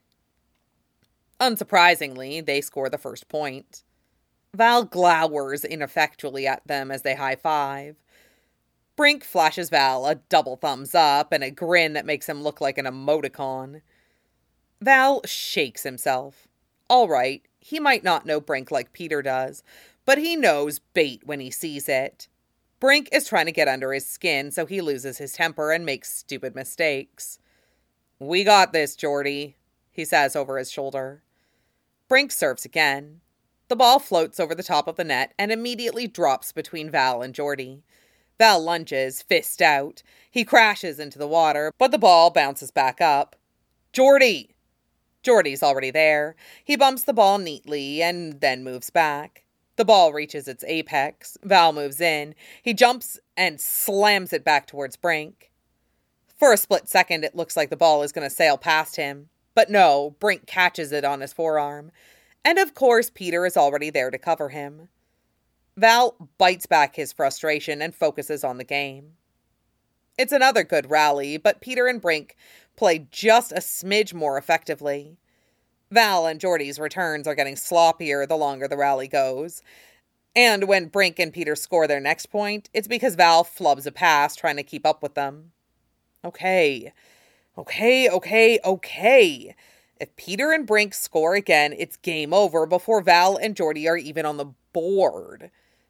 Unsurprisingly, they score the first point. Val glowers ineffectually at them as they high-five. Brink flashes Val a double thumbs up and a grin that makes him look like an emoticon. Val shakes himself. All right, he might not know Brink like Peter does, but he knows bait when he sees it. Brink is trying to get under his skin, so he loses his temper and makes stupid mistakes. We got this, Jordy, he says over his shoulder. Brink serves again. The ball floats over the top of the net and immediately drops between Val and Jordy. Val lunges, fist out. He crashes into the water, but the ball bounces back up. Jordy! Jordy's already there. He bumps the ball neatly and then moves back. The ball reaches its apex. Val moves in. He jumps and slams it back towards Brink. For a split second, it looks like the ball is going to sail past him. But no, Brink catches it on his forearm. And of course, Peter is already there to cover him. Val bites back his frustration and focuses on the game. It's another good rally, but Peter and Brink play just a smidge more effectively. Val and Jordy's returns are getting sloppier the longer the rally goes. And when Brink and Peter score their next point, it's because Val flubs a pass trying to keep up with them. Okay, okay, okay, okay. If Peter and Brink score again, it's game over before Val and Jordy are even on the board.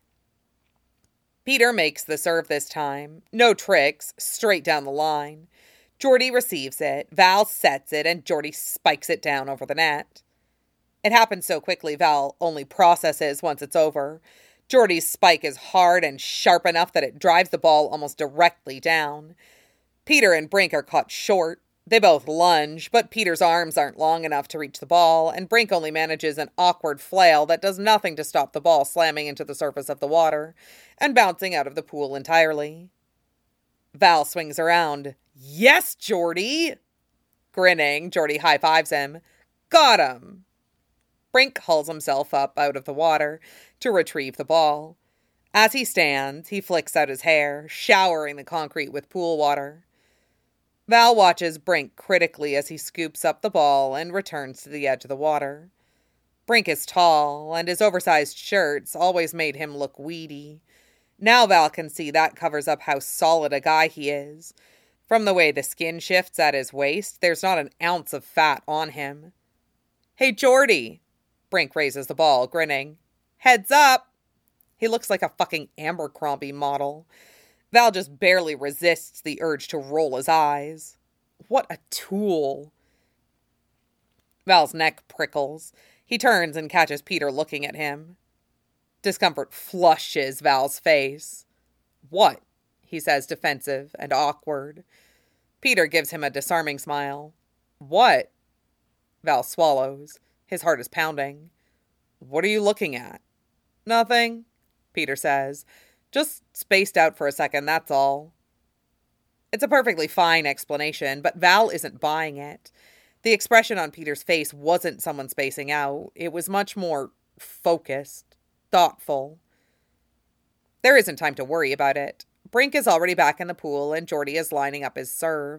Peter makes the serve this time. No tricks, straight down the line. Jordy receives it, Val sets it, and Jordy spikes it down over the net. It happens so quickly Val only processes once it's over. Jordy's spike is hard and sharp enough that it drives the ball almost directly down. Peter and Brink are caught short. They both lunge, but Peter's arms aren't long enough to reach the ball, and Brink only manages an awkward flail that does nothing to stop the ball slamming into the surface of the water and bouncing out of the pool entirely. Val swings around. Yes, Jordy! Grinning, Jordy high-fives him. Got him! Brink hauls himself up out of the water to retrieve the ball. As he stands, he flicks out his hair, showering the concrete with pool water. Val watches Brink critically as he scoops up the ball and returns to the edge of the water. Brink is tall, and his oversized shirts always made him look weedy. Now Val can see that covers up how solid a guy he is. From the way the skin shifts at his waist, there's not an ounce of fat on him. Hey, Jordy! Brink raises the ball, grinning. Heads up! He looks like a fucking Abercrombie model. Val just barely resists the urge to roll his eyes. What a tool. Val's neck prickles. He turns and catches Peter looking at him. Discomfort flushes Val's face. What? He says, defensive and awkward. Peter gives him a disarming smile. What? Val swallows. His heart is pounding. What are you looking at? Nothing, Peter says. Just spaced out for a second, that's all. It's a perfectly fine explanation, but Val isn't buying it. The expression on Peter's face wasn't someone spacing out. It was much more focused, thoughtful. There isn't time to worry about it. Brink is already back in the pool, and Geordie is lining up his serve.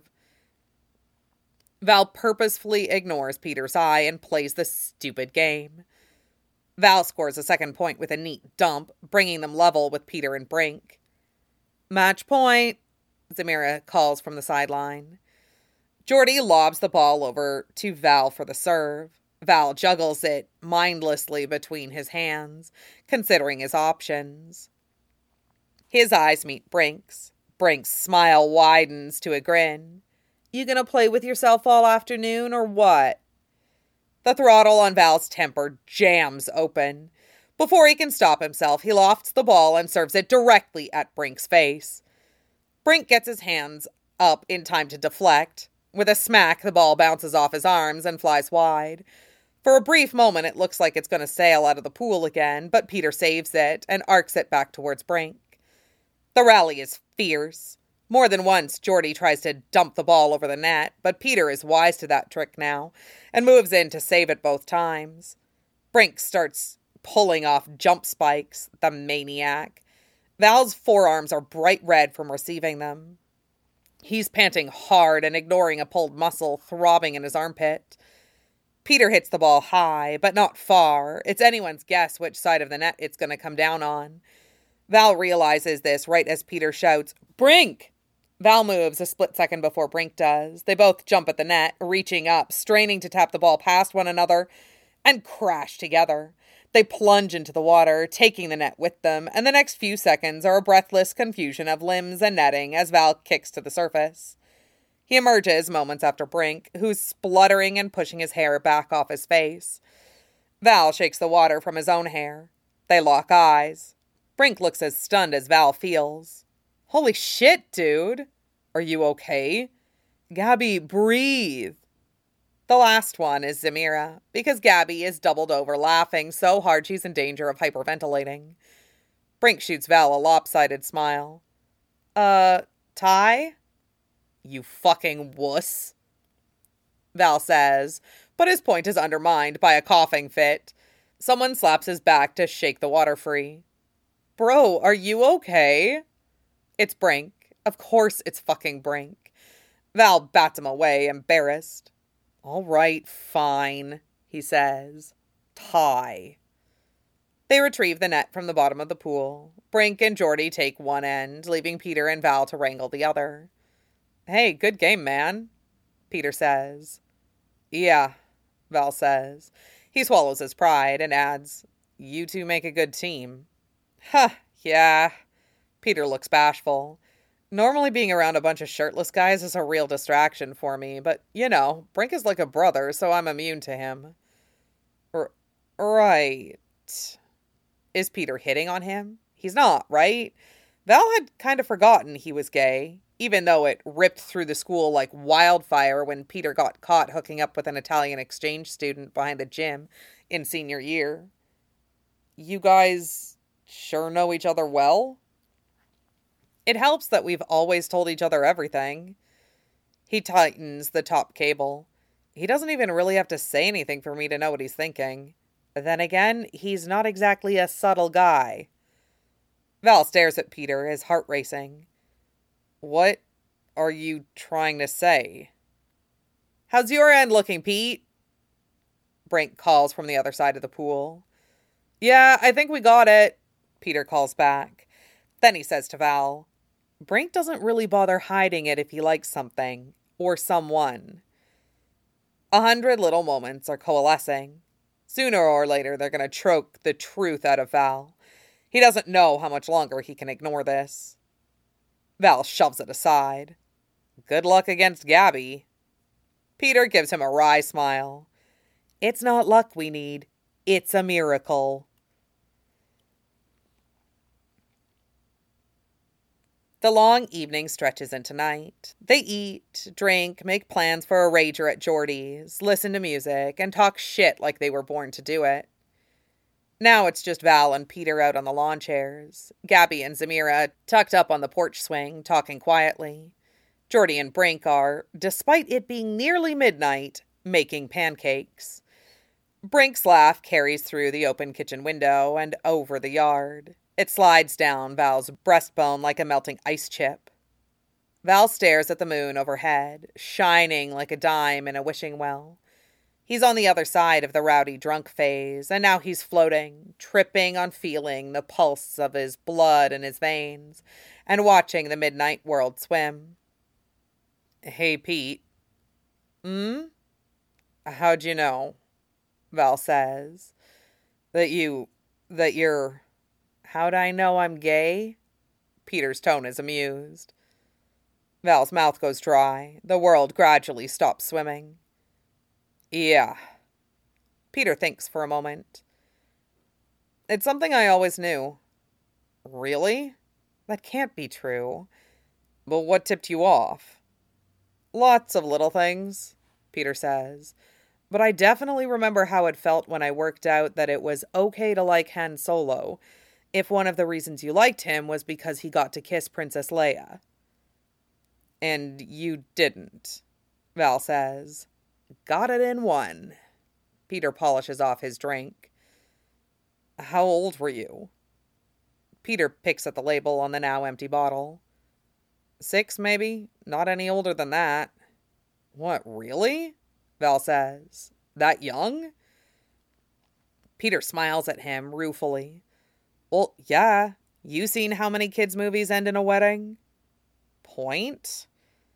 Val purposefully ignores Peter's eye and plays the stupid game. Val scores a second point with a neat dump, bringing them level with Peter and Brink. Match point, Zamira calls from the sideline. Geordie lobs the ball over to Val for the serve. Val juggles it mindlessly between his hands, considering his options. His eyes meet Brink's. Brink's smile widens to a grin. You gonna play with yourself all afternoon, or what? The throttle on Val's temper jams open. Before he can stop himself, he lofts the ball and serves it directly at Brink's face. Brink gets his hands up in time to deflect. With a smack, the ball bounces off his arms and flies wide. For a brief moment, it looks like it's going to sail out of the pool again, but Peter saves it and arcs it back towards Brink. The rally is fierce. More than once, Geordie tries to dump the ball over the net, but Peter is wise to that trick now and moves in to save it both times. Brink starts pulling off jump spikes, the maniac. Val's forearms are bright red from receiving them. He's panting hard and ignoring a pulled muscle throbbing in his armpit. Peter hits the ball high, but not far. It's anyone's guess which side of the net it's going to come down on. Val realizes this right as Peter shouts, Brink! Val moves a split second before Brink does. They both jump at the net, reaching up, straining to tap the ball past one another, and crash together. They plunge into the water, taking the net with them, and the next few seconds are a breathless confusion of limbs and netting as Val kicks to the surface. He emerges moments after Brink, who's spluttering and pushing his hair back off his face. Val shakes the water from his own hair. They lock eyes. Brink looks as stunned as Val feels. Holy shit, dude. Are you okay? Gabby, breathe. The last one is Zamira, because Gabby is doubled over laughing so hard she's in danger of hyperventilating. Brink shoots Val a lopsided smile. Uh, Ty? You fucking wuss. Val says, but his point is undermined by a coughing fit. Someone slaps his back to shake the water free. Bro, are you okay? It's Brink. Of course it's fucking Brink. Val bats him away, embarrassed. All right, fine, he says. Ty. They retrieve the net from the bottom of the pool. Brink and Geordie take one end, leaving Peter and Val to wrangle the other. Hey, good game, man, Peter says. Yeah, Val says. He swallows his pride and adds, you two make a good team. Huh, yeah. Peter looks bashful. Normally being around a bunch of shirtless guys is a real distraction for me, but, you know, Brink is like a brother, so I'm immune to him. R- right. Is Peter hitting on him? He's not, right? Val had kind of forgotten he was gay, even though it ripped through the school like wildfire when Peter got caught hooking up with an Italian exchange student behind the gym in senior year. You guys sure know each other well? It helps that we've always told each other everything. He tightens the top cable. He doesn't even really have to say anything for me to know what he's thinking. Then again, he's not exactly a subtle guy. Val stares at Peter, his heart racing. What are you trying to say? How's your end looking, Pete? Brink calls from the other side of the pool. Yeah, I think we got it, Peter calls back. Then he says to Val, Brink doesn't really bother hiding it if he likes something, or someone. A hundred little moments are coalescing. Sooner or later, they're going to choke the truth out of Val. He doesn't know how much longer he can ignore this. Val shoves it aside. Good luck against Gabby. Peter gives him a wry smile. It's not luck we need. It's a miracle. The long evening stretches into night. They eat, drink, make plans for a rager at Geordie's, listen to music, and talk shit like they were born to do it. Now it's just Val and Peter out on the lawn chairs, Gabby and Zamira tucked up on the porch swing, talking quietly. Jordy and Brink are, despite it being nearly midnight, making pancakes. Brink's laugh carries through the open kitchen window and over the yard. It slides down Val's breastbone like a melting ice chip. Val stares at the moon overhead, shining like a dime in a wishing well. He's on the other side of the rowdy drunk phase, and now he's floating, tripping on feeling the pulse of his blood in his veins, and watching the midnight world swim. Hey, Pete. Hmm? How'd you know? Val says. That you... that you're... How'd I know I'm gay? Peter's tone is amused. Val's mouth goes dry. The world gradually stops swimming. Yeah. Peter thinks for a moment. It's something I always knew. Really? That can't be true. But what tipped you off? Lots of little things, Peter says. But I definitely remember how it felt when I worked out that it was okay to like Han Solo, if one of the reasons you liked him was because he got to kiss Princess Leia. And you didn't, Val says. Got it in one. Peter polishes off his drink. How old were you? Peter picks at the label on the now empty bottle. Six, maybe? Not any older than that. What, really? Val says. That young? Peter smiles at him ruefully. Well, yeah. You seen how many kids' movies end in a wedding? Point?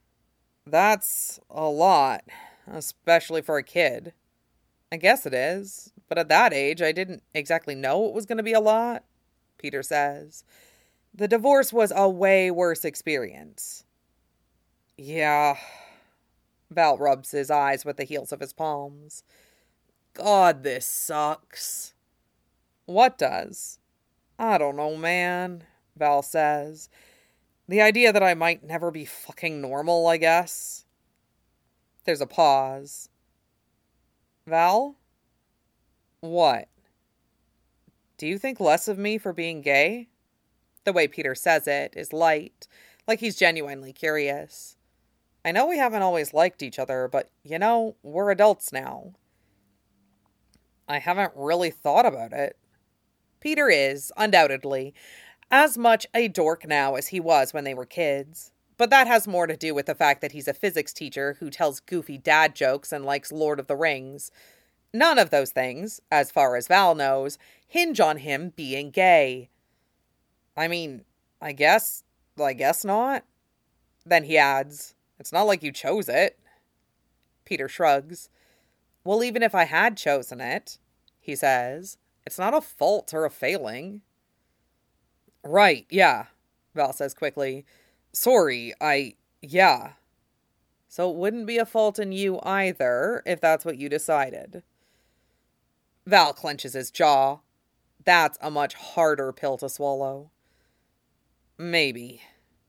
That's a lot, especially for a kid. I guess it is, but at that age I didn't exactly know it was going to be a lot, Peter says. The divorce was a way worse experience. Yeah. Val rubs his eyes with the heels of his palms. God, this sucks. What does? I don't know, man, Val says. The idea that I might never be fucking normal, I guess. There's a pause. Val? What? Do you think less of me for being gay? The way Peter says it is light, like he's genuinely curious. I know we haven't always liked each other, but, you know, we're adults now. I haven't really thought about it. Peter is, undoubtedly, as much a dork now as he was when they were kids. But that has more to do with the fact that he's a physics teacher who tells goofy dad jokes and likes Lord of the Rings. None of those things, as far as Val knows, hinge on him being gay. I mean, I guess, I guess not. Then he adds, it's not like you chose it. Peter shrugs. Well, even if I had chosen it, he says, it's not a fault or a failing. Right, yeah, Val says quickly. Sorry, I, yeah. So it wouldn't be a fault in you either, if that's what you decided. Val clenches his jaw. That's a much harder pill to swallow. Maybe.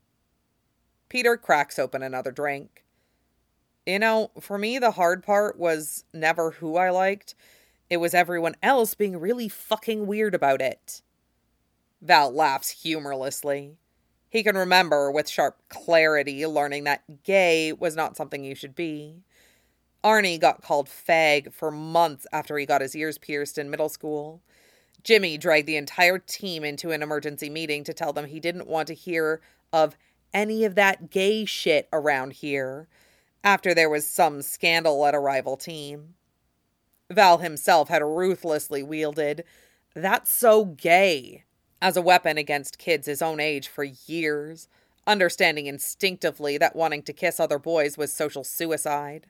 Peter cracks open another drink. You know, for me, the hard part was never who I liked. It was everyone else being really fucking weird about it. Val laughs humorlessly. He can remember with sharp clarity learning that gay was not something you should be. Arnie got called fag for months after he got his ears pierced in middle school. Jimmy dragged the entire team into an emergency meeting to tell them he didn't want to hear of any of that gay shit around here after there was some scandal at a rival team. Val himself had ruthlessly wielded "that's so gay" as a weapon against kids his own age for years, understanding instinctively that wanting to kiss other boys was social suicide.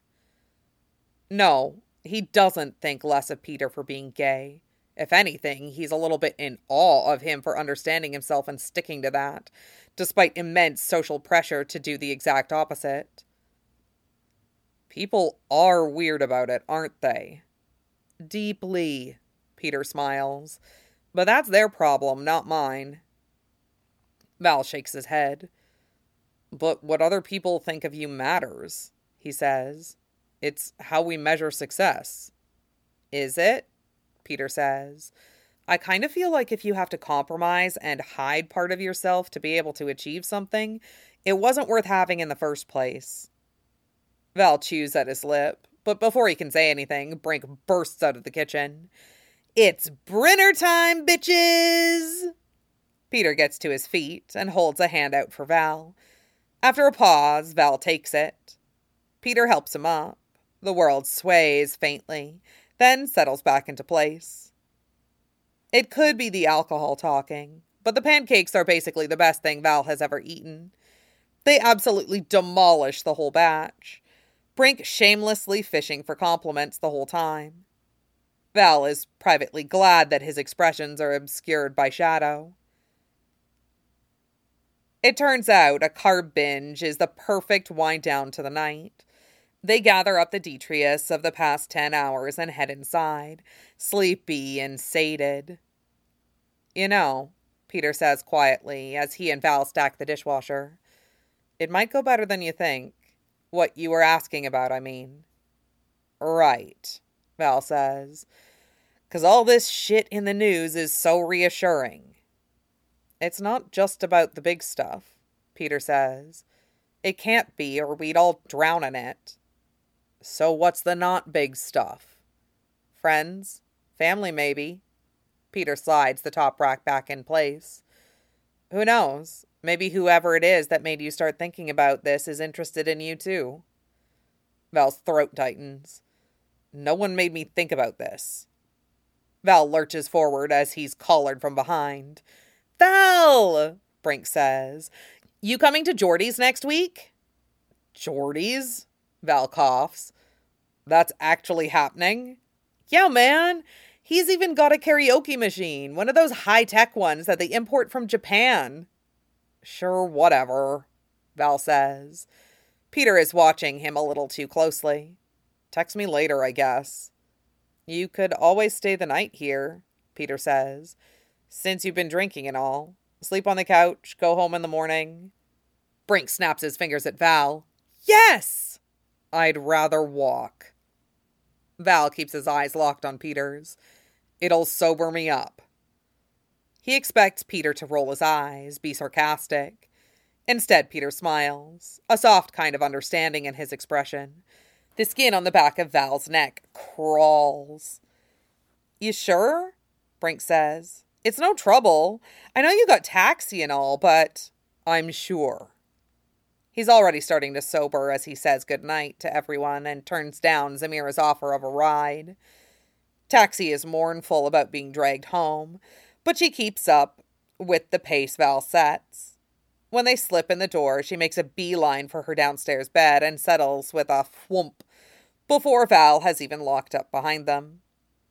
No, he doesn't think less of Peter for being gay. If anything, he's a little bit in awe of him for understanding himself and sticking to that, despite immense social pressure to do the exact opposite. People are weird about it, aren't they? Deeply, Peter smiles. But that's their problem, not mine. Val shakes his head. But what other people think of you matters, he says. It's how we measure success. Is it? Peter says. I kind of feel like if you have to compromise and hide part of yourself to be able to achieve something, It wasn't worth having in the first place. Val chews at his lip, but before he can say anything, Brink bursts out of the kitchen. It's Brinner time, bitches! Peter gets to his feet and holds a hand out for Val. After a pause, Val takes it. Peter helps him up. The world sways faintly, then settles back into place. It could be the alcohol talking, but the pancakes are basically the best thing Val has ever eaten. They absolutely demolish the whole batch. Brink shamelessly fishing for compliments the whole time. Val is privately glad that his expressions are obscured by shadow. It turns out a carb binge is the perfect wind down to the night. They gather up the detritus of the past ten hours and head inside, sleepy and sated. You know, Peter says quietly as he and Val stack the dishwasher, it might go better than you think. What you were asking about, I mean. Right, Val says. 'Cause all this shit in the news is so reassuring. It's not just about the big stuff, Peter says. It can't be, or we'd all drown in it. So what's the not big stuff? Friends? Family, maybe? Peter slides the top rack back in place. Who knows? Maybe whoever it is that made you start thinking about this is interested in you too. Val's throat tightens. No one made me think about this. Val lurches forward as he's collared from behind. Val! Brink says. You coming to Geordie's next week? Geordie's? Val coughs. That's actually happening? Yeah, man. He's even got a karaoke machine, one of those high-tech ones that they import from Japan. Sure, whatever, Val says. Peter is watching him a little too closely. Text me later, I guess. You could always stay the night here, Peter says, since you've been drinking and all. Sleep on the couch, go home in the morning. Brink snaps his fingers at Val. Yes! I'd rather walk. Val keeps his eyes locked on Peter's. It'll sober me up. He expects Peter to roll his eyes, be sarcastic. Instead, Peter smiles, a soft kind of understanding in his expression. The skin on the back of Val's neck crawls. You sure? Brink says. It's no trouble. I know you got taxi and all, but I'm sure. He's already starting to sober as he says goodnight to everyone and turns down Zamira's offer of a ride. Taxi is mournful about being dragged home, but she keeps up with the pace Val sets. When they slip in the door, she makes a beeline for her downstairs bed and settles with a whoomp before Val has even locked up behind them.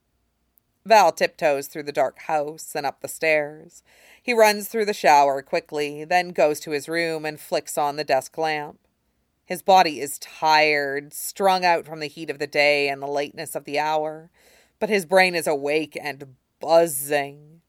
Val tiptoes through the dark house and up the stairs. He runs through the shower quickly, then goes to his room and flicks on the desk lamp. His body is tired, strung out from the heat of the day and the lateness of the hour, but his brain is awake and buzzing.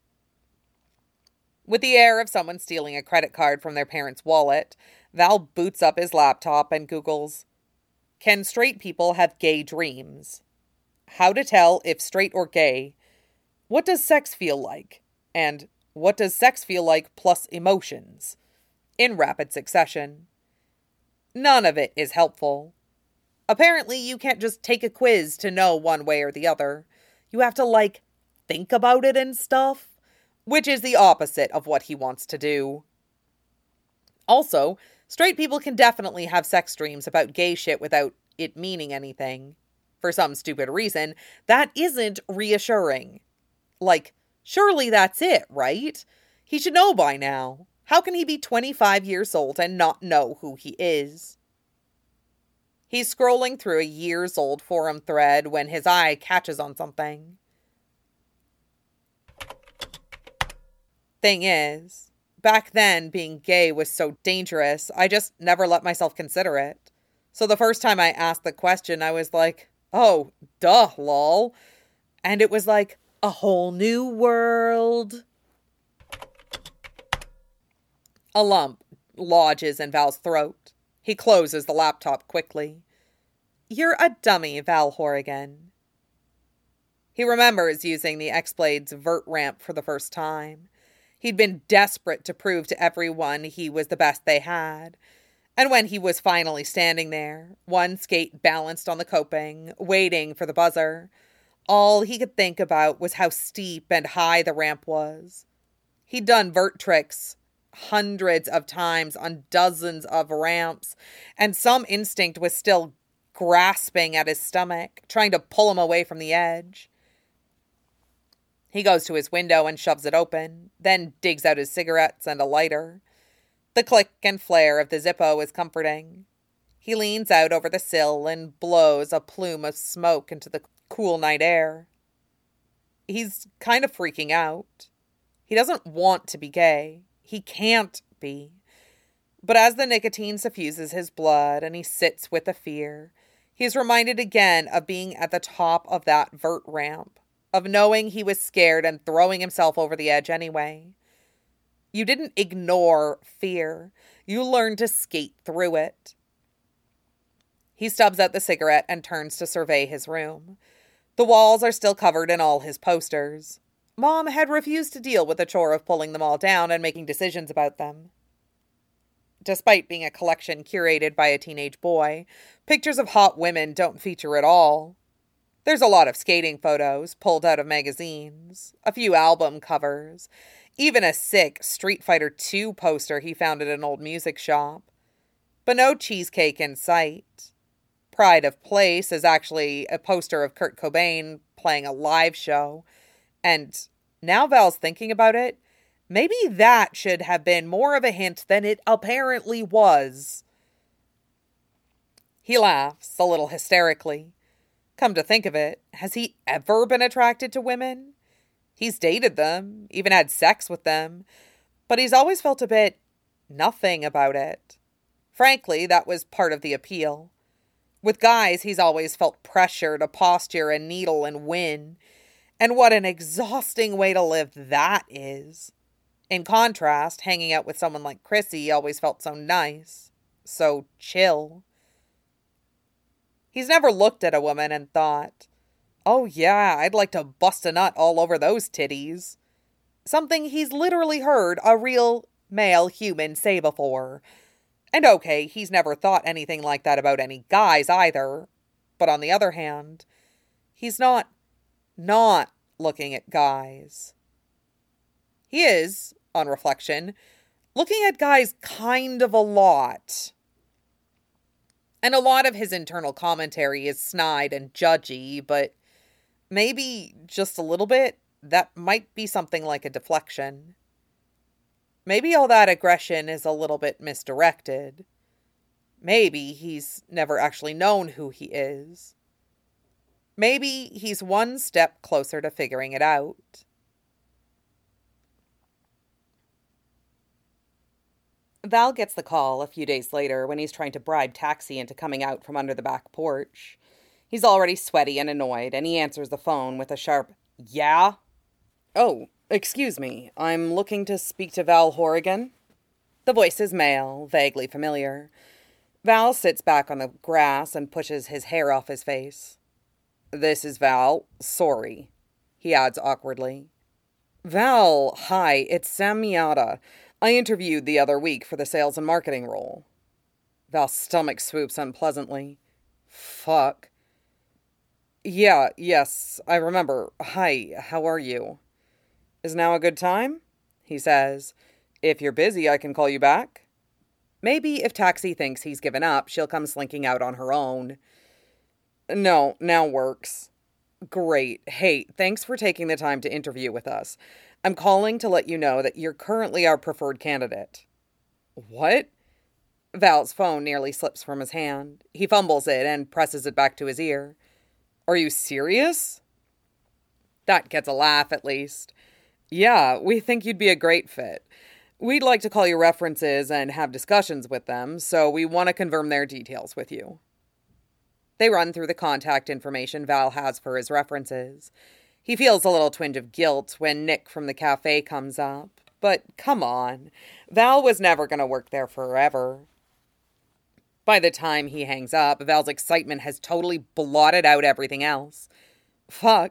With the air of someone stealing a credit card from their parents' wallet, Val boots up his laptop and Googles, "Can straight people have gay dreams? How to tell if straight or gay? What does sex feel like? And what does sex feel like plus emotions?" In rapid succession. None of it is helpful. Apparently, you can't just take a quiz to know one way or the other. You have to, like, think about it and stuff, which is the opposite of what he wants to do. Also, straight people can definitely have sex dreams about gay shit without it meaning anything. For some stupid reason, that isn't reassuring. Like, surely that's it, right? He should know by now. How can he be twenty-five years old and not know who he is? He's scrolling through a years-old forum thread when his eye catches on something. Thing is, back then, being gay was so dangerous, I just never let myself consider it. So the first time I asked the question, I was like, oh, duh, lol. And it was like a whole new world. A lump lodges in Val's throat. He closes the laptop quickly. You're a dummy, Val Horrigan. He remembers using the X-Blade's vert ramp for the first time. He'd been desperate to prove to everyone he was the best they had. And when he was finally standing there, one skate balanced on the coping, waiting for the buzzer, all he could think about was how steep and high the ramp was. He'd done vert tricks hundreds of times on dozens of ramps, and some instinct was still grasping at his stomach, trying to pull him away from the edge. He goes to his window and shoves it open, then digs out his cigarettes and a lighter. The click and flare of the Zippo is comforting. He leans out over the sill and blows a plume of smoke into the cool night air. He's kind of freaking out. He doesn't want to be gay. He can't be. But as the nicotine suffuses his blood and he sits with the fear, he's reminded again of being at the top of that vert ramp, of knowing he was scared and throwing himself over the edge anyway. You didn't ignore fear. You learned to skate through it. He stubs out the cigarette and turns to survey his room. The walls are still covered in all his posters. Mom had refused to deal with the chore of pulling them all down and making decisions about them. Despite being a collection curated by a teenage boy, pictures of hot women don't feature at all. There's a lot of skating photos pulled out of magazines, a few album covers, even a sick Street Fighter two poster he found at an old music shop. But no cheesecake in sight. Pride of Place is actually a poster of Kurt Cobain playing a live show. And now Val's thinking about it, maybe that should have been more of a hint than it apparently was. He laughs, a little hysterically. Come to think of it, has he ever been attracted to women? He's dated them, even had sex with them, but he's always felt a bit nothing about it. Frankly, that was part of the appeal. With guys, he's always felt pressure to posture and needle and win. And what an exhausting way to live that is. In contrast, hanging out with someone like Chrissy always felt so nice, so chill. He's never looked at a woman and thought, oh yeah, I'd like to bust a nut all over those titties. Something he's literally heard a real male human say before. And okay, he's never thought anything like that about any guys either. But on the other hand, he's not not looking at guys. He is, on reflection, looking at guys kind of a lot. And a lot of his internal commentary is snide and judgy, but maybe just a little bit, that might be something like a deflection. Maybe all that aggression is a little bit misdirected. Maybe he's never actually known who he is. Maybe he's one step closer to figuring it out. Val gets the call a few days later when he's trying to bribe Taxi into coming out from under the back porch. He's already sweaty and annoyed, and he answers the phone with a sharp, "Yeah?" "Oh, excuse me, I'm looking to speak to Val Horrigan." The voice is male, vaguely familiar. Val sits back on the grass and pushes his hair off his face. "This is Val. Sorry," he adds awkwardly. "Val, hi, it's Sam Miata. I interviewed the other week for the sales and marketing role." Val's stomach swoops unpleasantly. Fuck. "Yeah, yes, I remember. Hi, how are you?" "Is now a good time?" he says. "If you're busy, I can call you back." Maybe if Taxi thinks he's given up, she'll come slinking out on her own. "No, now works." "Great. Hey, thanks for taking the time to interview with us. I'm calling to let you know that you're currently our preferred candidate." "What?" Val's phone nearly slips from his hand. He fumbles it and presses it back to his ear. "Are you serious?" That gets a laugh, at least. "Yeah, we think you'd be a great fit. We'd like to call your references and have discussions with them, so we want to confirm their details with you." They run through the contact information Val has for his references. He feels a little twinge of guilt when Nick from the cafe comes up. But come on, Val was never going to work there forever. By the time he hangs up, Val's excitement has totally blotted out everything else. Fuck,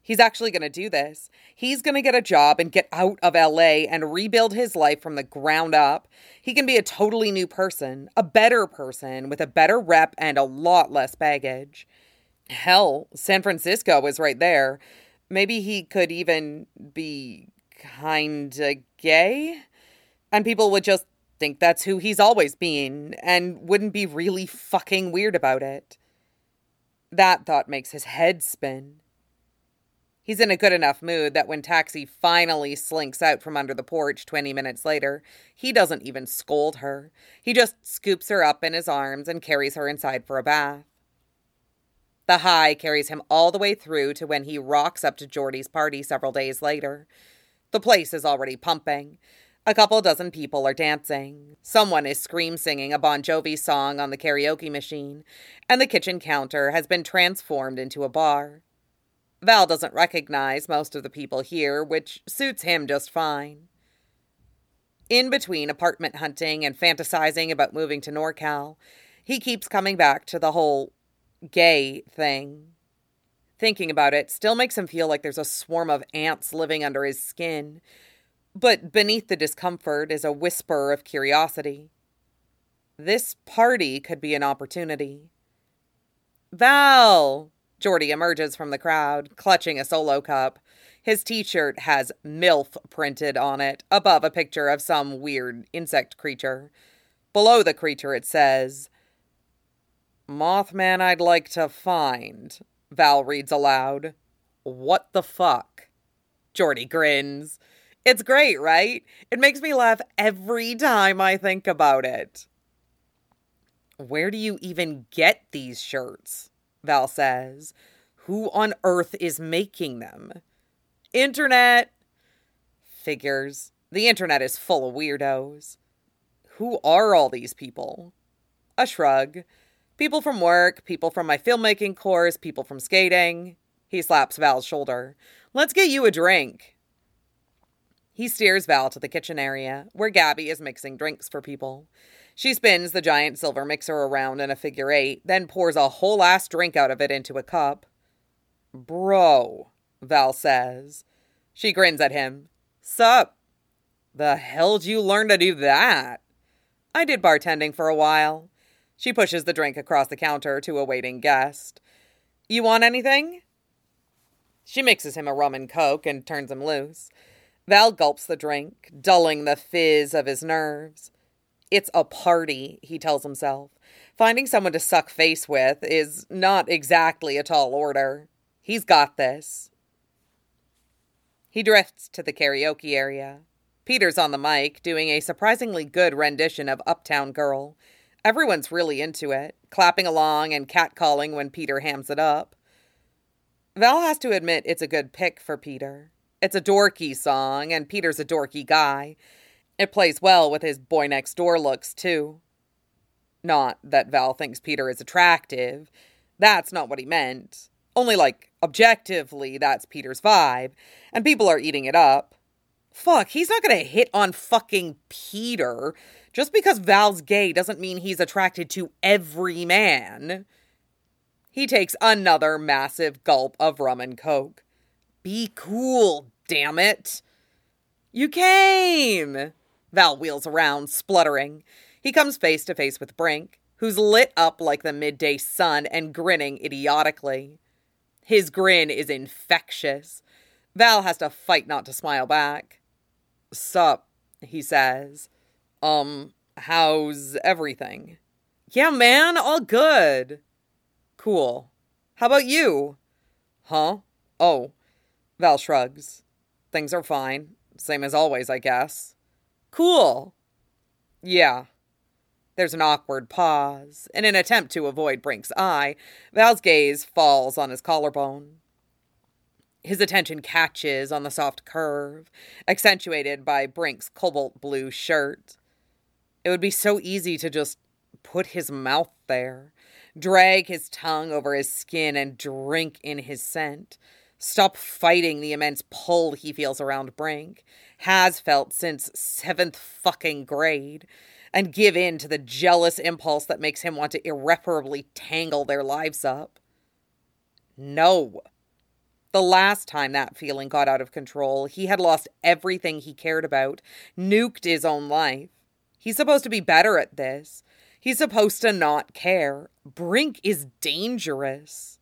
He's actually going to do this. He's going to get a job and get out of L A and rebuild his life from the ground up. He can be a totally new person, a better person with a better rep and a lot less baggage. Hell, San Francisco is right there. Maybe he could even be kinda gay? And people would just think that's who he's always been and wouldn't be really fucking weird about it. That thought makes his head spin. He's in a good enough mood that when Taxi finally slinks out from under the porch twenty minutes later, he doesn't even scold her. He just scoops her up in his arms and carries her inside for a bath. The high carries him all the way through to when he rocks up to Jordy's party several days later. The place is already pumping. A couple dozen people are dancing. Someone is scream-singing a Bon Jovi song on the karaoke machine, and the kitchen counter has been transformed into a bar. Val doesn't recognize most of the people here, which suits him just fine. In between apartment hunting and fantasizing about moving to NorCal, he keeps coming back to the whole gay thing. Thinking about it still makes him feel like there's a swarm of ants living under his skin, but beneath the discomfort is a whisper of curiosity. This party could be an opportunity. Val! Jordy emerges from the crowd, clutching a Solo cup. His t-shirt has MILF printed on it, above a picture of some weird insect creature. Below the creature it says, "Mothman I'd like to find," Val reads aloud. "What the fuck?" Jordy grins. It's great, right? It makes me laugh every time I think about it. "Where do you even get these shirts?" Val says. "Who on earth is making them?" "Internet." Figures. The internet is full of weirdos. "Who are all these people?" A shrug. "People from work, people from my filmmaking course, people from skating." He slaps Val's shoulder. "Let's get you a drink." He steers Val to the kitchen area, where Gabby is mixing drinks for people. She spins the giant silver mixer around in a figure eight, then pours a whole-ass drink out of it into a cup. "Bro," Val says. She grins at him. "Sup? The hell'd you learn to do that?" "I did bartending for a while." She pushes the drink across the counter to a waiting guest. "You want anything?" She mixes him a rum and coke and turns him loose. Val gulps the drink, dulling the fizz of his nerves. It's a party, he tells himself. Finding someone to suck face with is not exactly a tall order. He's got this. He drifts to the karaoke area. Peter's on the mic, doing a surprisingly good rendition of Uptown Girl. Everyone's really into it, clapping along and catcalling when Peter hams it up. Val has to admit it's a good pick for Peter. It's a dorky song, and Peter's a dorky guy. It plays well with his boy-next-door looks, too. Not that Val thinks Peter is attractive. That's not what he meant. Only, like, objectively, that's Peter's vibe, and people are eating it up. Fuck, he's not gonna hit on fucking Peter. Just because Val's gay doesn't mean he's attracted to every man. He takes another massive gulp of rum and coke. Be cool, damn it. You came! Val wheels around, spluttering. He comes face to face with Brink, who's lit up like the midday sun and grinning idiotically. His grin is infectious. Val has to fight not to smile back. "Sup," he says. Um, how's everything?" "Yeah, man, all good." "Cool. How about you?" "Huh? Oh." Val shrugs. "Things are fine. Same as always, I guess." "Cool." "Yeah." There's an awkward pause. In an attempt to avoid Brink's eye, Val's gaze falls on his collarbone. His attention catches on the soft curve, accentuated by Brink's cobalt blue shirt. It would be so easy to just put his mouth there, drag his tongue over his skin and drink in his scent. Stop fighting the immense pull he feels around Brink, has felt since seventh fucking grade, and give in to the jealous impulse that makes him want to irreparably tangle their lives up. No. The last time that feeling got out of control, he had lost everything he cared about, nuked his own life. He's supposed to be better at this. He's supposed to not care. Brink is dangerous.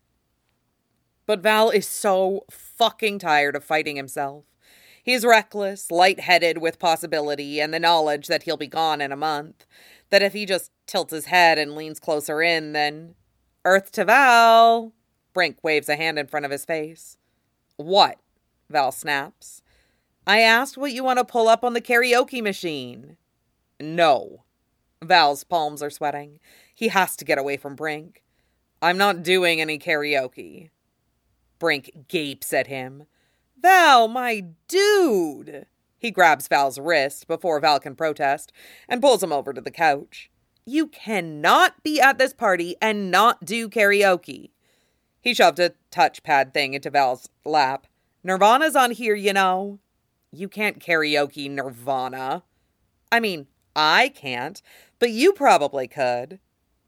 But Val is so fucking tired of fighting himself. He's reckless, lightheaded with possibility and the knowledge that he'll be gone in a month. That if he just tilts his head and leans closer in, then... Earth to Val! Brink waves a hand in front of his face. What? Val snaps. I asked what you want to pull up on the karaoke machine. No. Val's palms are sweating. He has to get away from Brink. I'm not doing any karaoke. Brink gapes at him. Val, my dude! He grabs Val's wrist before Val can protest and pulls him over to the couch. You cannot be at this party and not do karaoke. He shoved a touchpad thing into Val's lap. Nirvana's on here, you know. You can't karaoke Nirvana. I mean, I can't, but you probably could.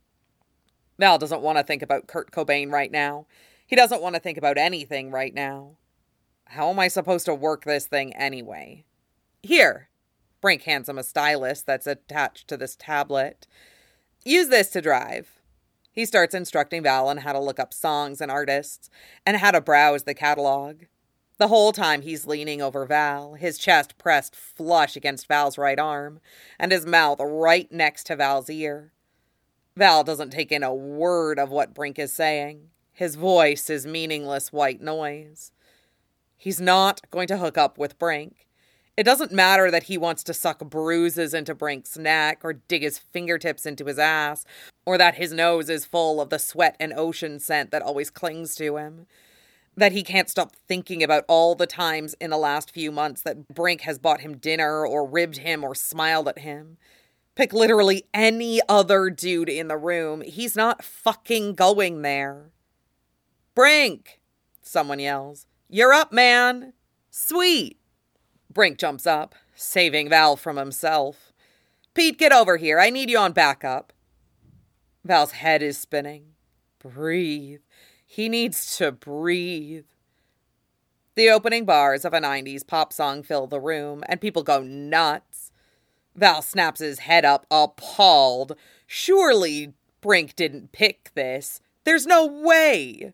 Val doesn't want to think about Kurt Cobain right now. He doesn't want to think about anything right now. How am I supposed to work this thing anyway? Here. Brink hands him a stylus that's attached to this tablet. Use this to drive. He starts instructing Val on how to look up songs and artists, and how to browse the catalog. The whole time he's leaning over Val, his chest pressed flush against Val's right arm, and his mouth right next to Val's ear. Val doesn't take in a word of what Brink is saying. His voice is meaningless white noise. He's not going to hook up with Brink. It doesn't matter that he wants to suck bruises into Brink's neck or dig his fingertips into his ass, or that his nose is full of the sweat and ocean scent that always clings to him. That he can't stop thinking about all the times in the last few months that Brink has bought him dinner or ribbed him or smiled at him. Pick literally any other dude in the room. He's not fucking going there. Brink! Someone yells. You're up, man! Sweet! Brink jumps up, saving Val from himself. Pete, get over here. I need you on backup. Val's head is spinning. Breathe. He needs to breathe. The opening bars of a nineties pop song fill the room, and people go nuts. Val snaps his head up, appalled. Surely Brink didn't pick this. There's no way.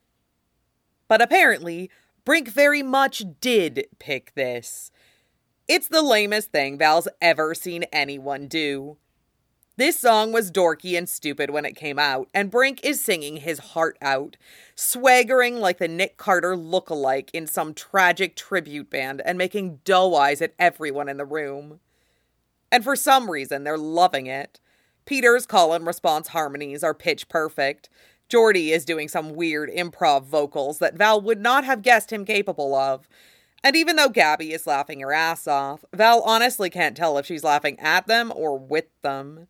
But apparently, Brink very much did pick this. It's the lamest thing Val's ever seen anyone do. This song was dorky and stupid when it came out, and Brink is singing his heart out, swaggering like the Nick Carter look-alike in some tragic tribute band and making doe eyes at everyone in the room. And for some reason, they're loving it. Peter's call and response harmonies are pitch perfect. Geordie is doing some weird improv vocals that Val would not have guessed him capable of. And even though Gabby is laughing her ass off, Val honestly can't tell if she's laughing at them or with them.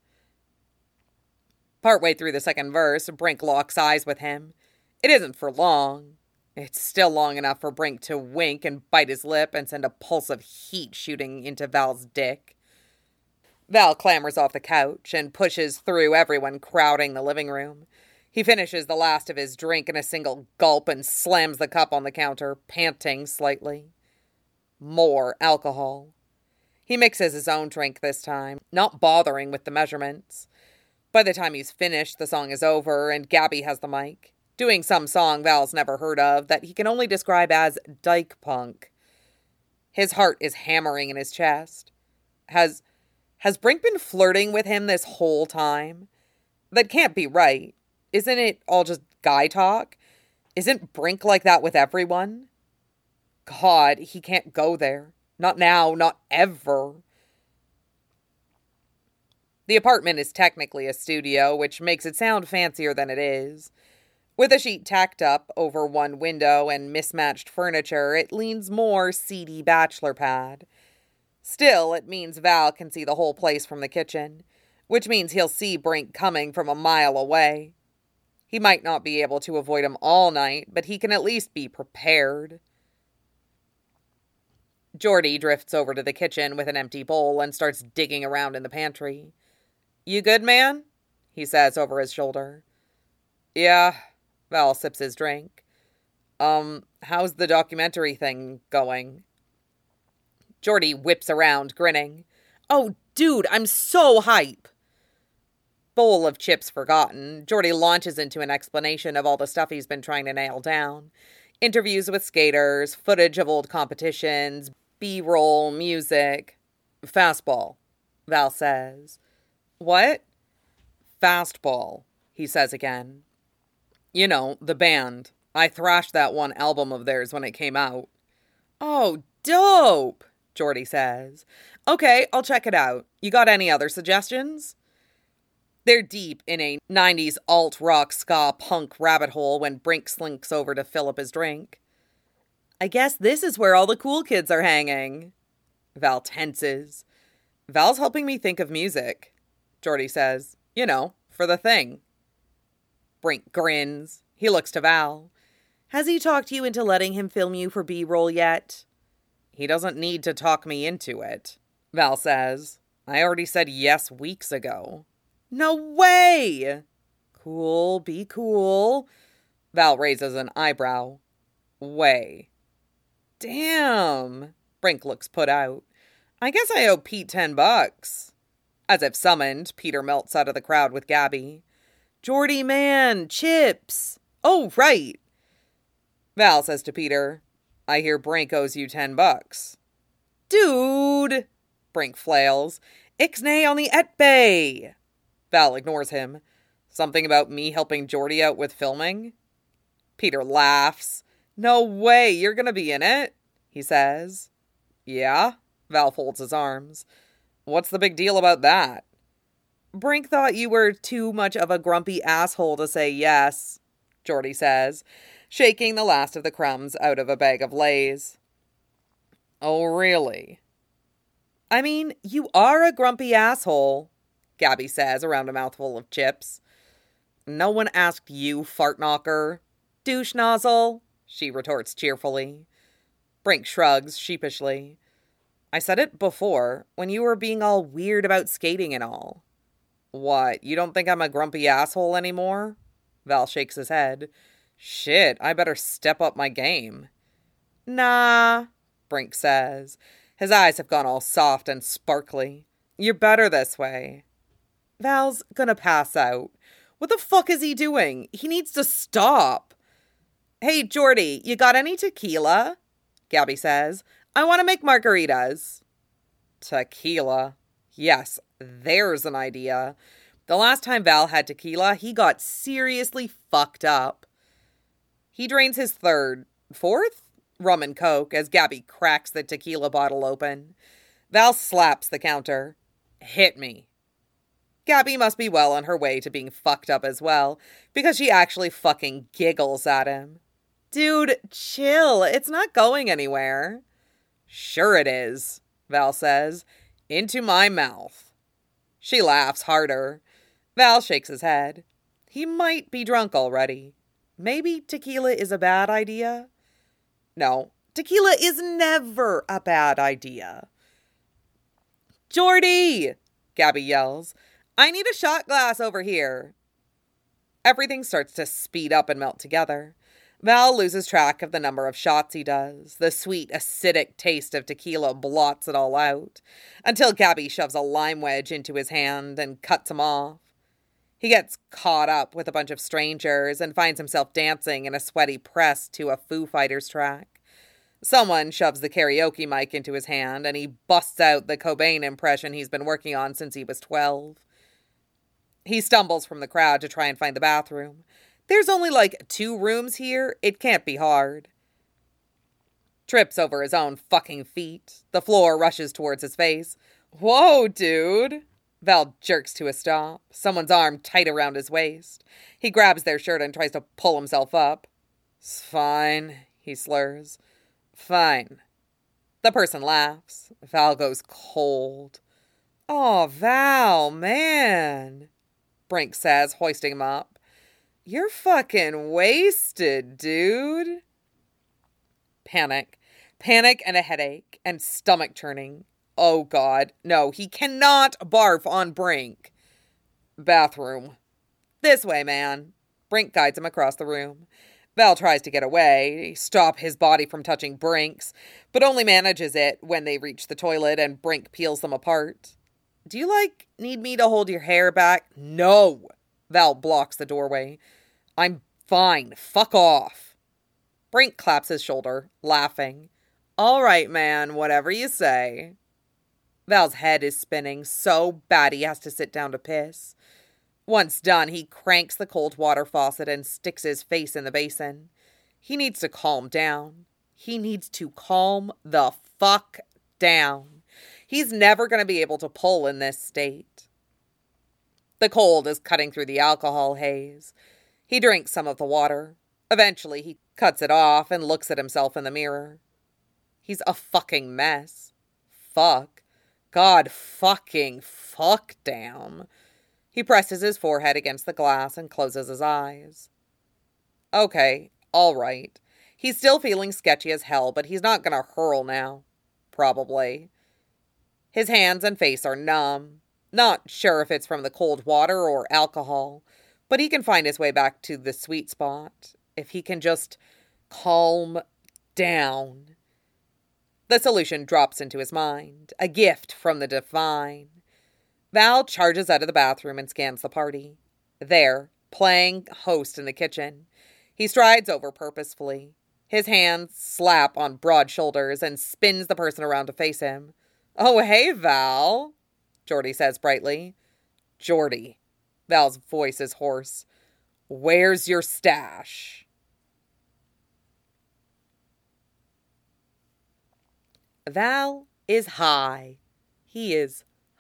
Partway through the second verse, Brink locks eyes with him. It isn't for long. It's still long enough for Brink to wink and bite his lip and send a pulse of heat shooting into Val's dick. Val clambers off the couch and pushes through everyone crowding the living room. He finishes the last of his drink in a single gulp and slams the cup on the counter, panting slightly. More alcohol. He mixes his own drink this time, not bothering with the measurements. By the time he's finished, the song is over and Gabby has the mic, doing some song Val's never heard of that he can only describe as dyke punk. His heart is hammering in his chest. Has, has Brink been flirting with him this whole time? That can't be right. Isn't it all just guy talk? Isn't Brink like that with everyone? God, he can't go there. Not now, not ever. The apartment is technically a studio, which makes it sound fancier than it is. With a sheet tacked up over one window and mismatched furniture, it leans more seedy bachelor pad. Still, it means Val can see the whole place from the kitchen, which means he'll see Brink coming from a mile away. He might not be able to avoid him all night, but he can at least be prepared. Geordie drifts over to the kitchen with an empty bowl and starts digging around in the pantry. You good, man? He says over his shoulder. Yeah. Val sips his drink. Um, how's the documentary thing going? Geordie whips around, grinning. Oh, dude, I'm so hype. Bowl of chips forgotten, Geordie launches into an explanation of all the stuff he's been trying to nail down. Interviews with skaters, footage of old competitions, B-roll, music. Fastball, Val says. What? Fastball, he says again. You know, the band. I thrashed that one album of theirs when it came out. Oh, dope, Geordie says. Okay, I'll check it out. You got any other suggestions? They're deep in a nineties alt-rock ska punk rabbit hole when Brink slinks over to fill up his drink. I guess this is where all the cool kids are hanging. Val tenses. Val's helping me think of music, Geordie says. You know, for the thing. Brink grins. He looks to Val. Has he talked you into letting him film you for B-roll yet? He doesn't need to talk me into it, Val says. I already said yes weeks ago. No way! Cool, be cool. Val raises an eyebrow. Way. Damn. Brink looks put out. I guess I owe Pete ten bucks. As if summoned, Peter melts out of the crowd with Gabby. Geordie, man, chips. Oh, right. Val says to Peter, I hear Brink owes you ten bucks. Dude, Brink flails. Ixnay on the et bay. Val ignores him. Something about me helping Geordie out with filming? Peter laughs. No way, you're gonna be in it, he says. Yeah? Val folds his arms. What's the big deal about that? Brink thought you were too much of a grumpy asshole to say yes, Geordie says, shaking the last of the crumbs out of a bag of Lay's. Oh, really? I mean, you are a grumpy asshole, Gabby says around a mouthful of chips. No one asked you, fart knocker. Douche nozzle, she retorts cheerfully. Brink shrugs sheepishly. I said it before, when you were being all weird about skating and all. What, you don't think I'm a grumpy asshole anymore? Val shakes his head. Shit, I better step up my game. Nah, Brink says. His eyes have gone all soft and sparkly. You're better this way. Val's gonna pass out. What the fuck is he doing? He needs to stop. Hey, Geordie, you got any tequila? Gabby says. I want to make margaritas. Tequila. Yes, there's an idea. The last time Val had tequila, he got seriously fucked up. He drains his third, fourth rum and coke as Gabby cracks the tequila bottle open. Val slaps the counter. Hit me. Gabby must be well on her way to being fucked up as well, because she actually fucking giggles at him. Dude, chill. It's not going anywhere. Sure it is, Val says. Into my mouth. She laughs harder. Val shakes his head. He might be drunk already. Maybe tequila is a bad idea? No, tequila is never a bad idea. Geordie! Gabby yells. I need a shot glass over here. Everything starts to speed up and melt together. Val loses track of the number of shots he does. The sweet, acidic taste of tequila blots it all out, until Gabby shoves a lime wedge into his hand and cuts him off. He gets caught up with a bunch of strangers and finds himself dancing in a sweaty press to a Foo Fighters track. Someone shoves the karaoke mic into his hand and he busts out the Cobain impression he's been working on since he was twelve. He stumbles from the crowd to try and find the bathroom. There's only like two rooms here. It can't be hard. Trips over his own fucking feet. The floor rushes towards his face. Whoa, dude. Val jerks to a stop. Someone's arm tight around his waist. He grabs their shirt and tries to pull himself up. It's fine, he slurs. Fine. The person laughs. Val goes cold. Oh, Val, man, Brink says, hoisting him up. You're fucking wasted, dude. Panic. Panic and a headache and stomach churning. Oh, God. No, he cannot barf on Brink. Bathroom. This way, man. Brink guides him across the room. Val tries to get away, stop his body from touching Brink's, but only manages it when they reach the toilet and Brink peels them apart. Do you, like, need me to hold your hair back? No! Val blocks the doorway. I'm fine. Fuck off. Brink claps his shoulder, laughing. All right, man, whatever you say. Val's head is spinning so bad he has to sit down to piss. Once done, he cranks the cold water faucet and sticks his face in the basin. He needs to calm down. He needs to calm the fuck down. He's never going to be able to pull in this state. The cold is cutting through the alcohol haze. He drinks some of the water. Eventually, he cuts it off and looks at himself in the mirror. He's a fucking mess. Fuck. God fucking fuck damn. He presses his forehead against the glass and closes his eyes. Okay, all right. He's still feeling sketchy as hell, but he's not gonna hurl now. Probably. His hands and face are numb. Not sure if it's from the cold water or alcohol, but he can find his way back to the sweet spot if he can just calm down. The solution drops into his mind, a gift from the divine. Val charges out of the bathroom and scans the party. There, playing host in the kitchen. He strides over purposefully. His hands slap on broad shoulders and spins the person around to face him. Oh, hey, Val, Geordie says brightly. Geordie. Val's voice is hoarse. Where's your stash? Val is high. He is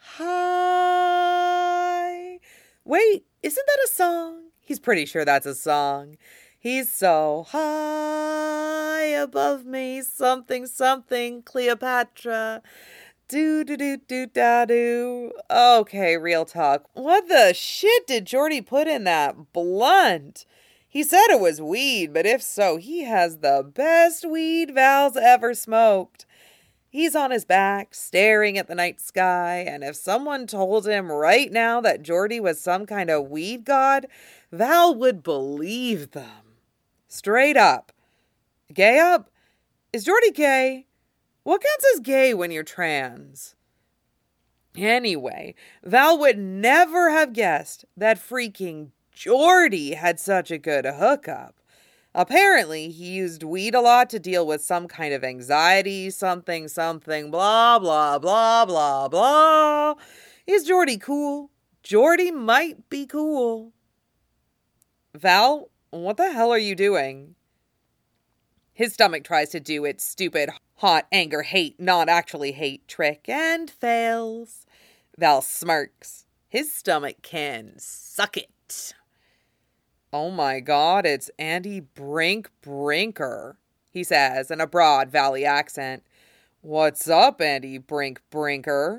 high. Wait, isn't that a song? He's pretty sure that's a song. He's so high above me, something, something, Cleopatra. Do, do, do, do, da, do. Okay, real talk. What the shit did Geordie put in that blunt? He said it was weed, but if so, he has the best weed Val's ever smoked. He's on his back, staring at the night sky, and if someone told him right now that Geordie was some kind of weed god, Val would believe them. Straight up. Gay up? Is Geordie gay? What counts as gay when you're trans? Anyway, Val would never have guessed that freaking Geordie had such a good hookup. Apparently, he used weed a lot to deal with some kind of anxiety, something, something, blah, blah, blah, blah, blah. Is Geordie cool? Geordie might be cool. Val, what the hell are you doing? His stomach tries to do its stupid hot anger hate, not actually hate trick, and fails. Val smirks. His stomach can suck it. Oh my God, it's Andy Brink Brinker, he says in a broad Valley accent. What's up, Andy Brink Brinker?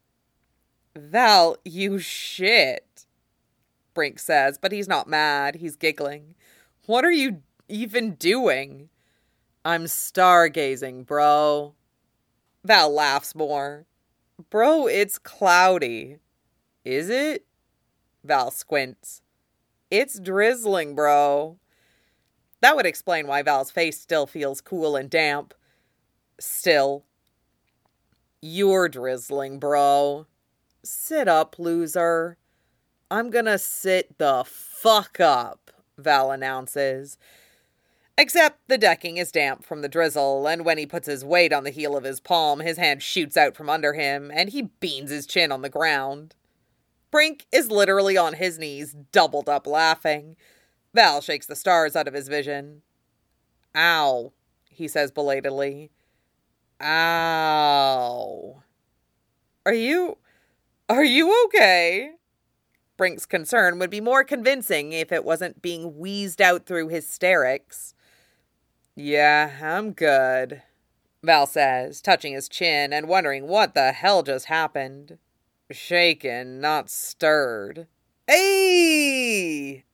Val, you shit, Brink says, but he's not mad. He's giggling. What are you even doing? I'm stargazing, bro. Val laughs more. Bro, it's cloudy. Is it? Val squints. It's drizzling, bro. That would explain why Val's face still feels cool and damp. Still. You're drizzling, bro. Sit up, loser. I'm gonna sit the fuck up, Val announces. Except the decking is damp from the drizzle, and when he puts his weight on the heel of his palm, his hand shoots out from under him, and he beans his chin on the ground. Brink is literally on his knees, doubled up laughing. Val shakes the stars out of his vision. Ow, he says belatedly. Ow. Are you... are you okay? Brink's concern would be more convincing if it wasn't being wheezed out through hysterics. Yeah, I'm good, Val says, touching his chin and wondering what the hell just happened. Shaken, not stirred. Hey!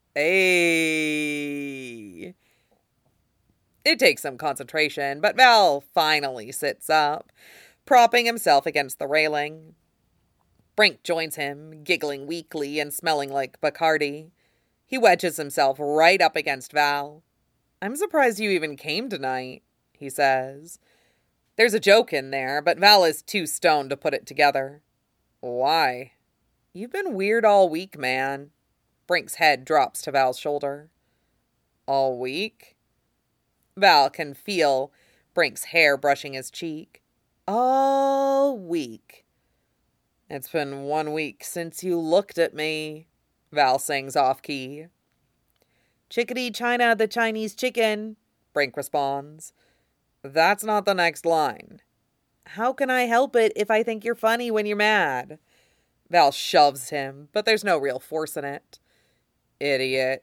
Hey! It takes some concentration, but Val finally sits up, propping himself against the railing. Brink joins him, giggling weakly and smelling like Bacardi. He wedges himself right up against Val. I'm surprised you even came tonight, he says. There's a joke in there, but Val is too stoned to put it together. Why? You've been weird all week, man. Brink's head drops to Val's shoulder. All week? Val can feel Brink's hair brushing his cheek. All week. It's been one week since you looked at me, Val sings off-key. Chickadee China the Chinese chicken, Brink responds. That's not the next line. How can I help it if I think you're funny when you're mad? Val shoves him, but there's no real force in it. Idiot.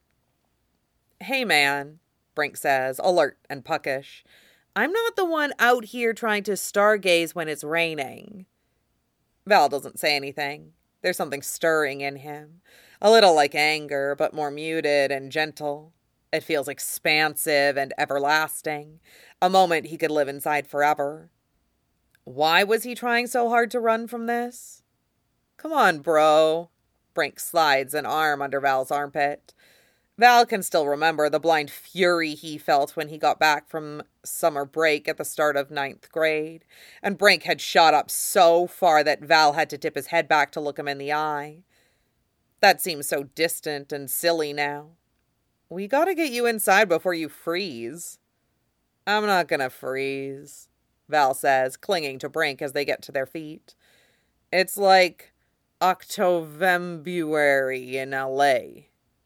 Hey, man, Brink says, alert and puckish. I'm not the one out here trying to stargaze when it's raining. Val doesn't say anything. There's something stirring in him. A little like anger, but more muted and gentle. It feels expansive and everlasting. A moment he could live inside forever. Why was he trying so hard to run from this? Come on, bro. Brink slides an arm under Val's armpit. Val can still remember the blind fury he felt when he got back from summer break at the start of ninth grade, and Brink had shot up so far that Val had to tip his head back to look him in the eye. That seems so distant and silly now. We gotta get you inside before you freeze. I'm not gonna freeze, Val says, clinging to Brink as they get to their feet. It's like Octovembuary in L A.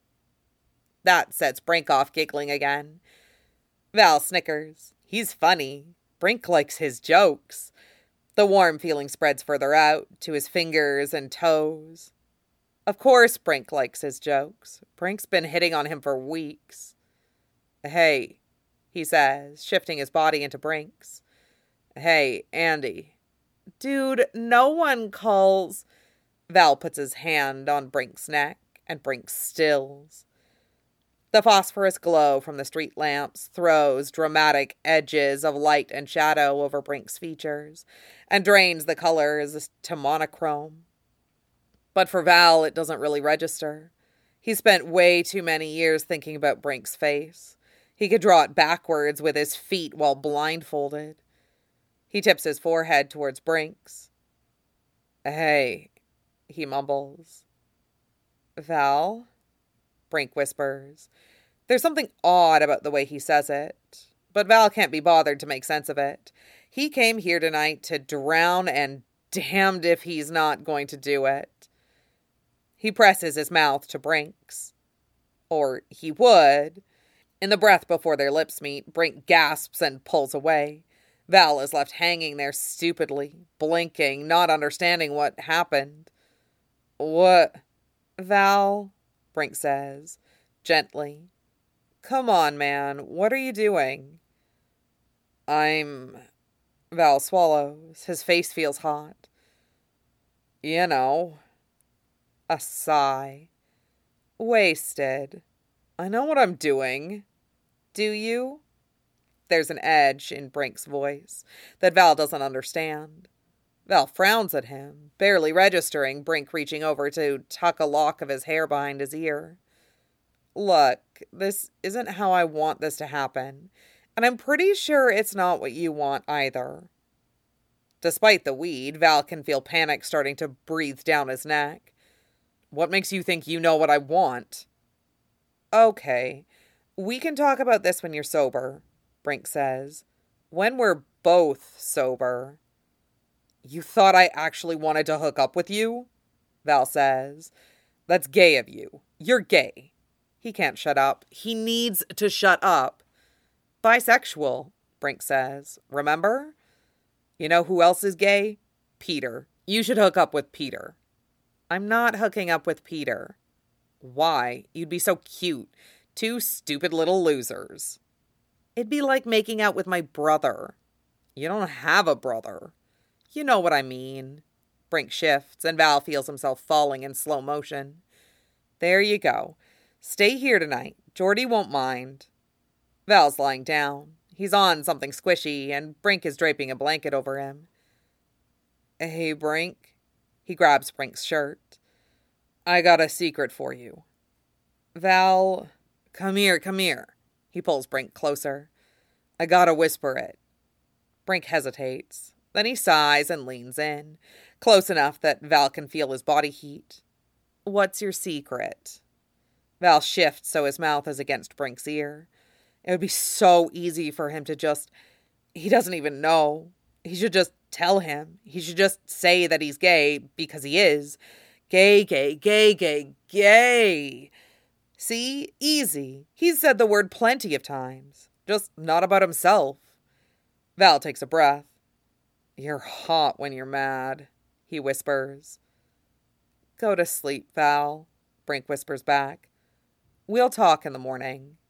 That sets Brink off giggling again. Val snickers. He's funny. Brink likes his jokes. The warm feeling spreads further out, to his fingers and toes. Of course Brink likes his jokes. Brink's been hitting on him for weeks. Hey, he says, shifting his body into Brink's. Hey, Andy. Dude, no one calls... Val puts his hand on Brink's neck, and Brink stills. The phosphorus glow from the street lamps throws dramatic edges of light and shadow over Brink's features, and drains the colors to monochrome. But for Val, it doesn't really register. He spent way too many years thinking about Brink's face. He could draw it backwards with his feet while blindfolded. He tips his forehead towards Brink's. Hey, he mumbles. Val? Brink whispers. There's something odd about the way he says it, but Val can't be bothered to make sense of it. He came here tonight to drown, and damned if he's not going to do it. He presses his mouth to Brink's. Or he would. In the breath before their lips meet, Brink gasps and pulls away. Val is left hanging there stupidly, blinking, not understanding what happened. What? Val, Brink says, gently. Come on, man, what are you doing? I'm... Val swallows. His face feels hot. You know... A sigh. Wasted. I know what I'm doing. Do you? There's an edge in Brink's voice that Val doesn't understand. Val frowns at him, barely registering Brink reaching over to tuck a lock of his hair behind his ear. Look, this isn't how I want this to happen, and I'm pretty sure it's not what you want either. Despite the weed, Val can feel panic starting to breathe down his neck. What makes you think you know what I want? Okay, we can talk about this when you're sober, Brink says. When we're both sober. You thought I actually wanted to hook up with you? Val says. That's gay of you. You're gay. He can't shut up. He needs to shut up. Bisexual, Brink says. Remember? You know who else is gay? Peter. You should hook up with Peter. I'm not hooking up with Peter. Why? You'd be so cute. Two stupid little losers. It'd be like making out with my brother. You don't have a brother. You know what I mean. Brink shifts, and Val feels himself falling in slow motion. There you go. Stay here tonight. Jordy won't mind. Val's lying down. He's on something squishy, and Brink is draping a blanket over him. Hey, Brink. He grabs Brink's shirt. I got a secret for you. Val, come here, come here. He pulls Brink closer. I gotta whisper it. Brink hesitates. Then he sighs and leans in, close enough that Val can feel his body heat. What's your secret? Val shifts so his mouth is against Brink's ear. It would be so easy for him to just... He doesn't even know. He should just tell him. He should just say that he's gay, because he is. Gay, gay, gay, gay, gay. See? Easy. He's said the word plenty of times. Just not about himself. Val takes a breath. You're hot when you're mad, he whispers. Go to sleep, Val, Brink whispers back. We'll talk in the morning.